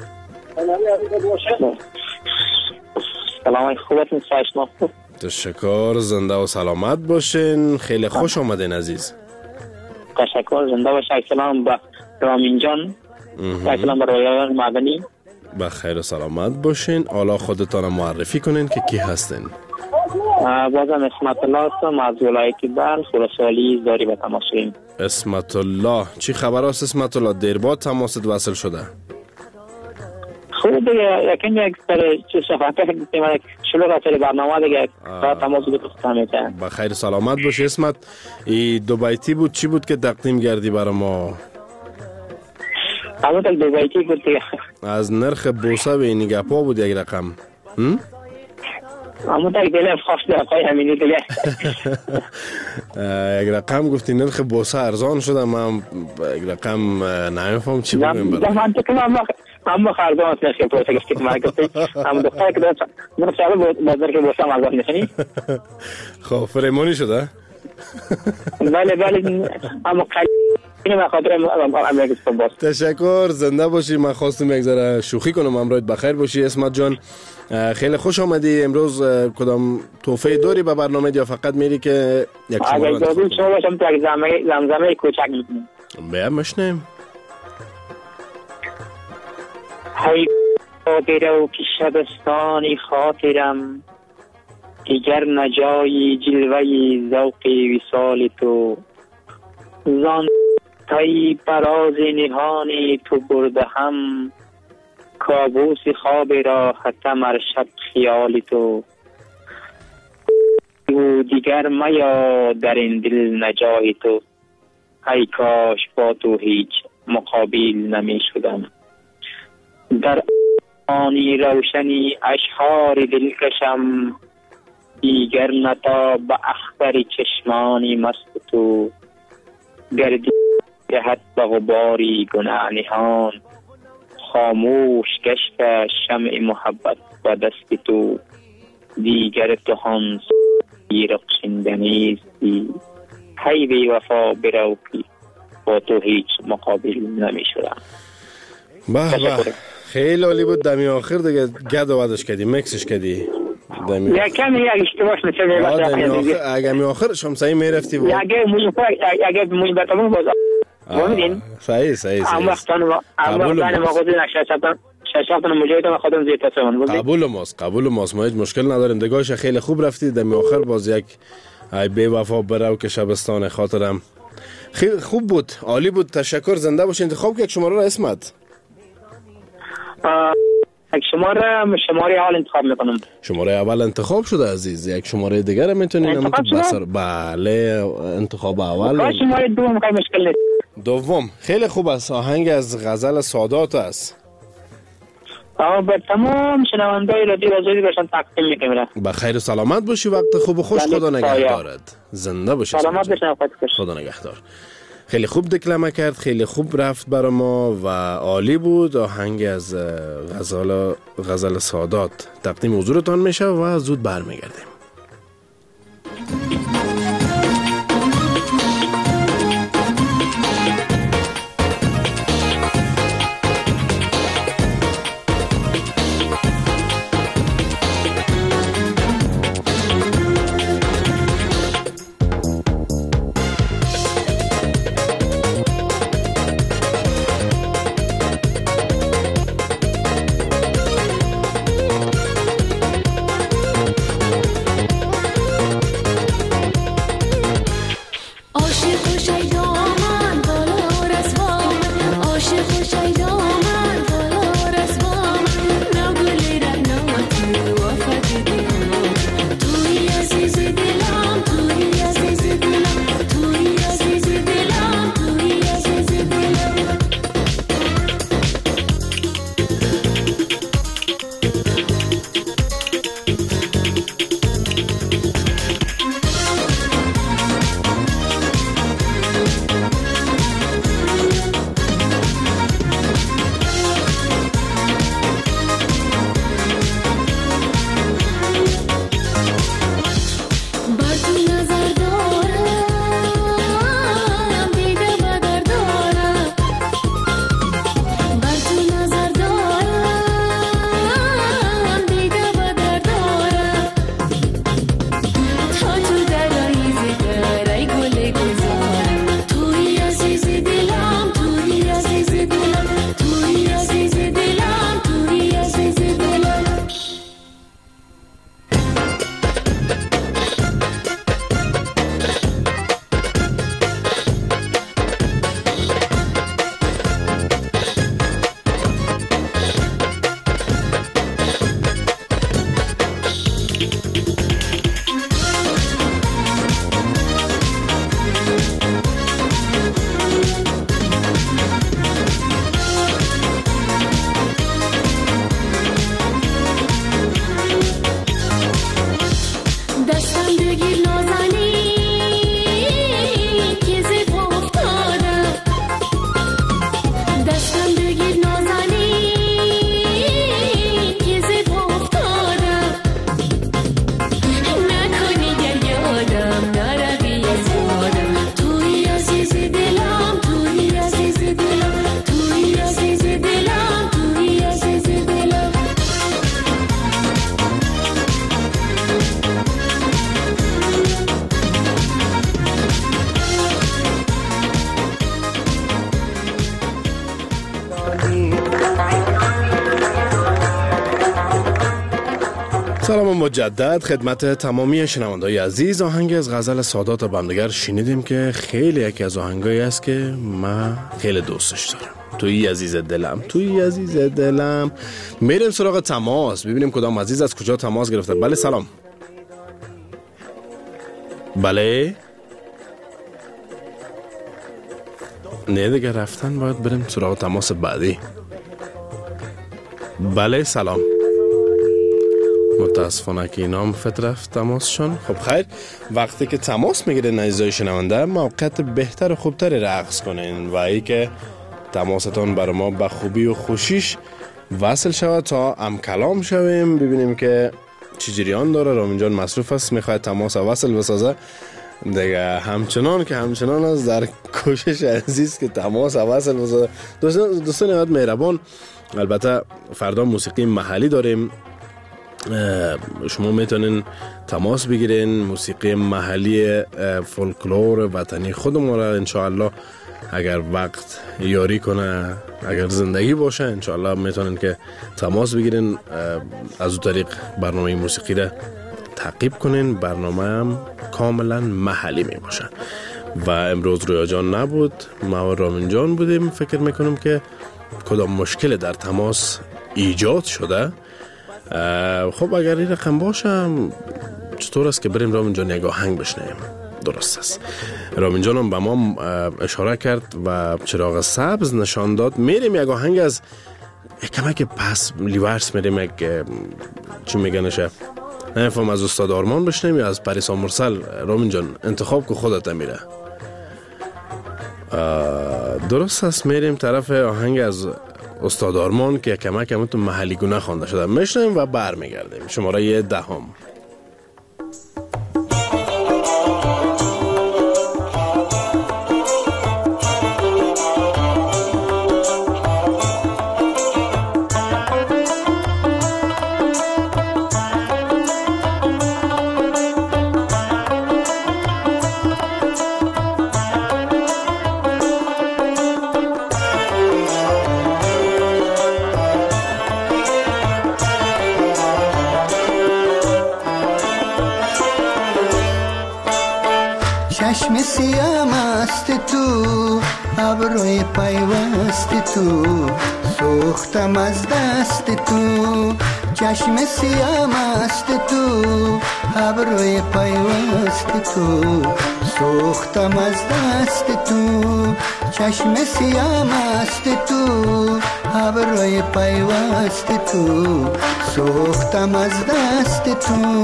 سلام خوبتون سایشما. تشکر، زنده و سلامت باشین. خیلی خوش آمدین عزیز. تشکر، زنده باشین. سلام با رامین جان، سلام با رویان مدنی. بخیر و سلامت باشین. حالا خودتان معرفی کنین که کی هستین. بازم اسمت الله هستم از ولایت بلخ، خراسانی داری به تماس شدیم. اسمت الله، چی خبر است اسمت الله؟ دیر بعد تماست وصل شده. خوب دیگه، یکم یک سر چه صحبت کنیم، شلو را سر برنامه دیگه تماس بگیرم. بخیر سلامت باشی اسمت. ای دو بیتی بود، چی بود که تقدیم کردی برای ما؟ اما تا دوبای کی گفتی از نرخ بورس به این گپا بود یک رقم. اما تا دلم خواست پای همین دیگه. یک رقم گفتی نرخ بورس ارزان شده، من یک رقم نمیفهم چی بگم. من تو که اما خردان نرخ بورس گفتی که ما گفتی اما دختر که من سال بازار که بورس ارزان نشنی. خب فریمانی شده؟ بله اما تشکر، زنده باشی. من خواستم یک ذره شوخی کنم. امروز بخیر باشی اسمت جان. خیلی خوش آمدی. امروز کدام تحفه داری به برنامه یا فقط میری که یک شماره اگر دادی شما باشم تو یک زمزمه کوچک میکنم بیا مشنیم. های خاطر و که شبستانی خاطرم دیگر نجایی جلوه ذوق وصال تو زان تایی پراز نهانی تو برده هم کابوس خواب را ختم ارشد خیال تو دیگر میا در این دل نجای تو ای کاش با تو هیچ مقابل نمی شدم در آنی روشنی اشعار دلکشم دیگر نتا به اختر چشمانی مست تو گردی جهت به غباری گناه نهان خاموش گشت شمع محبت و دست تو دیگر تو هم رقصندنیستی هی بی وفا برو که با تو هیچ مقابل نمی شدم. به خیلی عالی بود. دمی آخر دیگه گد و ودش کردی مکسش کردی یا کمی یک اشتباهش نشده اگه می آخر شمسایی می رفتی بود اگه موی بطمون باز بودین صحیح اما وقتان ما خودی ششافتان مجاید ما خودم زیر تصمیم بودیم. قبول ماست ما هیچ مشکل نداریم. دگاهش خیلی خوب رفتی. دمی آخر باز یک بی وفا برو که شبستان خاطرم. خیلی خوب بود، عالی بود. تشکر، زنده باش. انتخاب که یک شماره را اسمت یک شماره اول انتخاب میکنم. شماره اول انتخاب شده عزیز. یک شماره دیگر میتونین بله انتخاب اول. شماره دوم خیلی مشکل نیست. دوم خیلی خوب است. آهنگ از غزل سادات است. به تمام شنونده‌های رادیو آزادی باشن تقدیم میکنم. به خیر و سلامت باشی. وقت خوب و خوش. خدا نگهدارت. زنده باشی. سلامت باشی. خدا نگهدار. خیلی خوب دکلمه کرد، خیلی خوب رفت برای ما و عالی بود. آهنگ از غزل سادات تقدیم حضورتان میشه و زود برمیگردیم. سلام مجدد خدمت تمامی شنوندگان عزیز. آهنگ از غزل سادات بندگر شنیدیم که خیلی یکی از آهنگایی است که من خیلی دوستش دارم. توی عزیز دلم، توی عزیز دلم. میریم سراغ تماس، ببینیم کدام عزیز از کجا تماس گرفته. بله سلام. بله نه دیگه رفتن، باید بریم سراغ تماس بعدی. بله سلام. متاسفانه که اینام فت رفت تماسشون. خب خیر، وقتی که تماس میگیره عزیزای شنونده موقعیت بهتر و خوبتری رقص کنین و ای که تماستان برای ما به خوبی و خوشیش وصل شود تا هم کلام شویم، ببینیم که چی جریان داره. رامین جان مصروف است، میخواد تماس وصل بسازه دیگه، همچنان است در کوشش عزیز که تماس وصل بسازه. دوستان نهایت مهربان، البته فردا موسیقی محلی داریم، شما میتونین تماس بگیرین. موسیقی محلی فولکلور وطنی خودمون را انشاءالله اگر وقت یاری کنه، اگر زندگی باشه، انشاءالله میتونین که تماس بگیرین، از اون طریق برنامه موسیقی را تعقیب کنین. برنامه هم کاملا محلی می باشه. و امروز رویا جان نبود، ما و رامین جان بودیم. فکر میکنم که کدام مشکل در تماس ایجاد شده. خب اگر این رقم باشه چطور است که بریم رامین جان یک آهنگ بشنیم؟ درست است. رامین جان هم به ما اشاره کرد و چراغ سبز نشان داد. میریم یک آهنگ از کمک پس لیورس، میریم یک چی میگنشه نفهم از استاد آرمان بشنیم یا از پریسا مرسل. رامین جان انتخاب که خودت میره. درست است، میریم طرف آهنگ از استاد آرمان که کمک همتون محلی گونه خوانده شده. میشنیم و برمیگردیم. شماره 10. چشم سیام است تو، ابروی پیوست تو، سوختم از دست تو. چشم سیام است تو، ابروی پیوست تو، سوختم از دست تو. چشم سیام است تو، ابروی پیوست تو، سوختم از دست تو.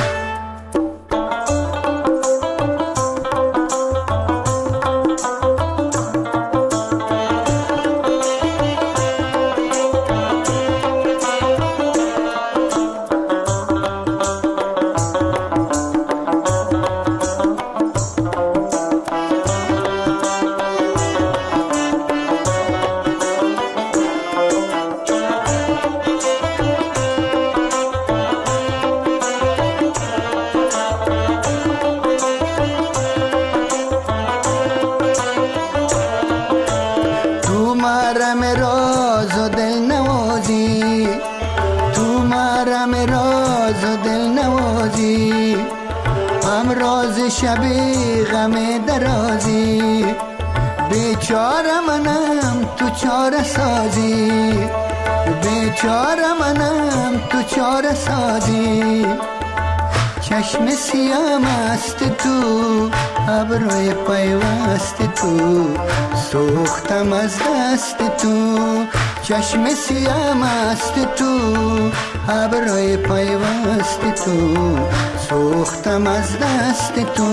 شبی غم درازی، بیچاره منم تو چاره سازی، بیچاره منم تو چاره سازی. چشم سیام است تو، ابروی پیوست تو، سوختم از دست تو. چشم سیام است تو، ابروی پیوست تو، سوختم از دست تو.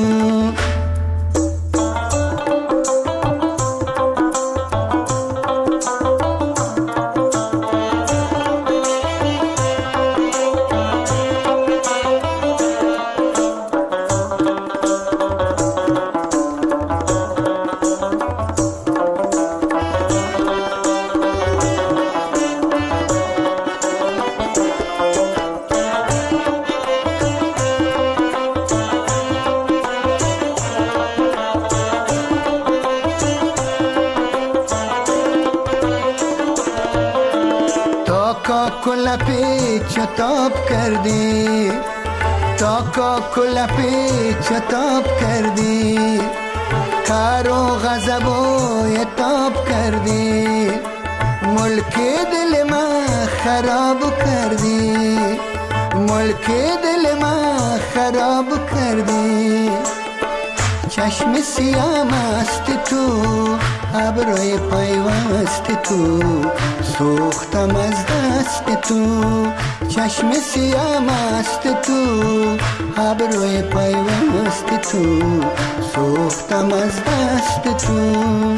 لپی چتاب کردی، تا کاکو لپی چتاب کردی، کار و غضب و اتاب کردی، ملک دل ما خراب کردی، ملک دل ما خراب کردی. چشم سیاه مست تو، ابروی پیوست تو، سوختم از دست تو. چشم سیاه مست تو، ابروی پیوست تو، سوختم از دست تو.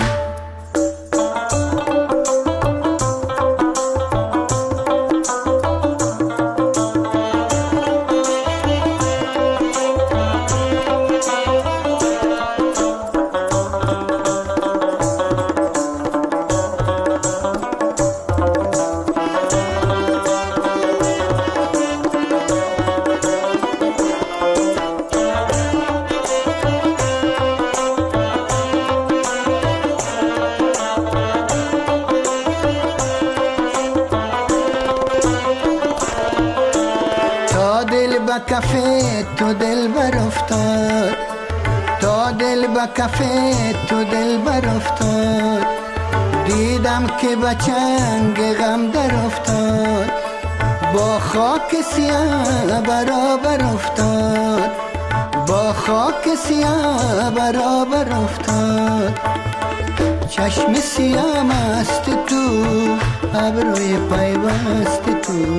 کفه تو دل بر افتاد، تا دل با کفه تو دل بر افتاد، دیدم که با چنگ غم در افتاد، با خاک سیاه برابر افتاد، با خاک سیاه برابر افتاد. چشم سیاه مست تو، ابروی پیوست تو،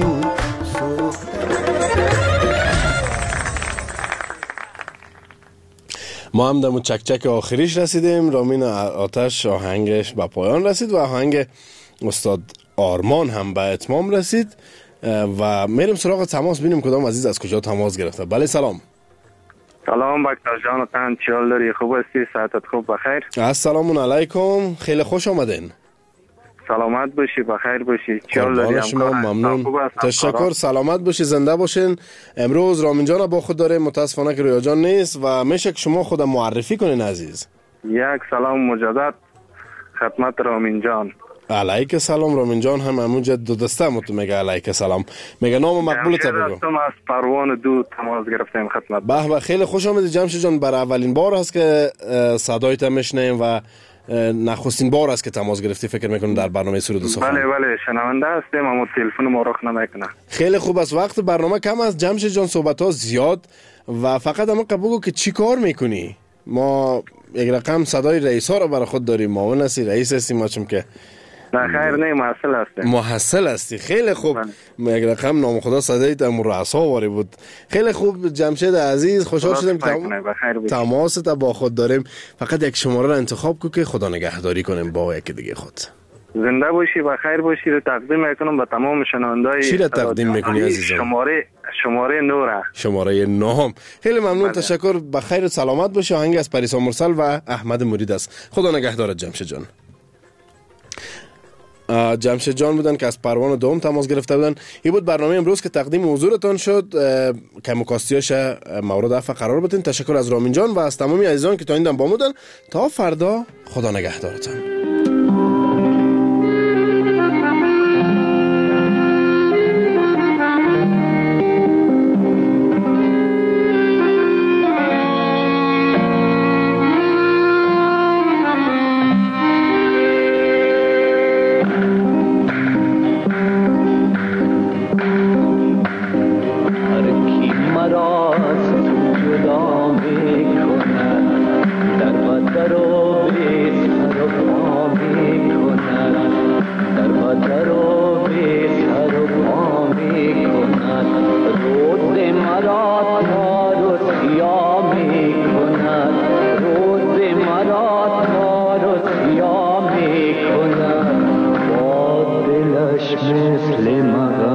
ما هم در چکچک آخریش رسیدیم. رامین آتش آهنگش به پایان رسید و آهنگ استاد آرمان هم به اتمام رسید و میریم سراغ تماس بینیم کدام عزیز از کجا تماس گرفته. بله سلام. سلام بکتر جان، تن چیال داری؟ خوب هستی؟ صحتت خوب؟ بخیر؟ السلام علیکم، خیلی خوش آمدین. سلامت باشی، بخیر باشی. چیال داری؟ شما ممنون. تشکر، سلامت باشی، زنده باشین. امروز رامین جان با خود داره، متاسفانه که رویا جان نیست و میشه که شما خود معرفی کنین عزیز. یک سلام مجدد خدمت رامین جان. علیک سلام. رامین جان هم همونجا دو دسته متو میگه علیک سلام. میگه نام مقبولت بگو. هستم از پروان 2 تماس گرفتم خدمت. به به، خیلی خوش آمدید جمشید جان. برای اولین بار است که صدایت میشنیم و نخستین بار است که تماس گرفتی فکر میکنم در برنامه سرود و سخن. بله بله، شنونده هستم اما تلفن ما رخ نمیکنه. خیلی خوب است. وقت برنامه کم است جمشید جان، صحبت ها زیاد و فقط اما بگو که چی کار میکنی. ما یک رقم صدای رئیس ها رو برای خود داریم. معاون هستی، رئیس هستی، ما چون که نه خیر نه، محصل هستی. محصل هستی. خیلی خوب. یک رقم نام خدا صدای تم رؤسا واری بود. خیلی خوب جمشید عزیز، خوشحال شدم که تماست با خود داریم. فقط یک شماره را انتخاب کن که خدا نگهداری کنیم با یک دیگه خود. زنده باشی، بخیر باشی. رو تقدیم میکنم به تمام شنونده‌های. چی را تقدیم میکنی عزیزم؟ شماره 9. شماره 9. خیلی ممنون. تشکر. بخیر و سلامت باشی. آهنگ از پریسا مرسل و احمد مرید است. خدا نگهدارت جمشید جان. جمشید جان بودن که از پروان 2 تماس گرفته بودن. این بود برنامه امروز که تقدیم حضورتان شد. کموکاستیاش مورد عفو قرار بدین. تشکر از رامین جان و از تمامی عزیزان که تا این دم با بودن. تا فردا، خدا نگهدارتان. مثل مغا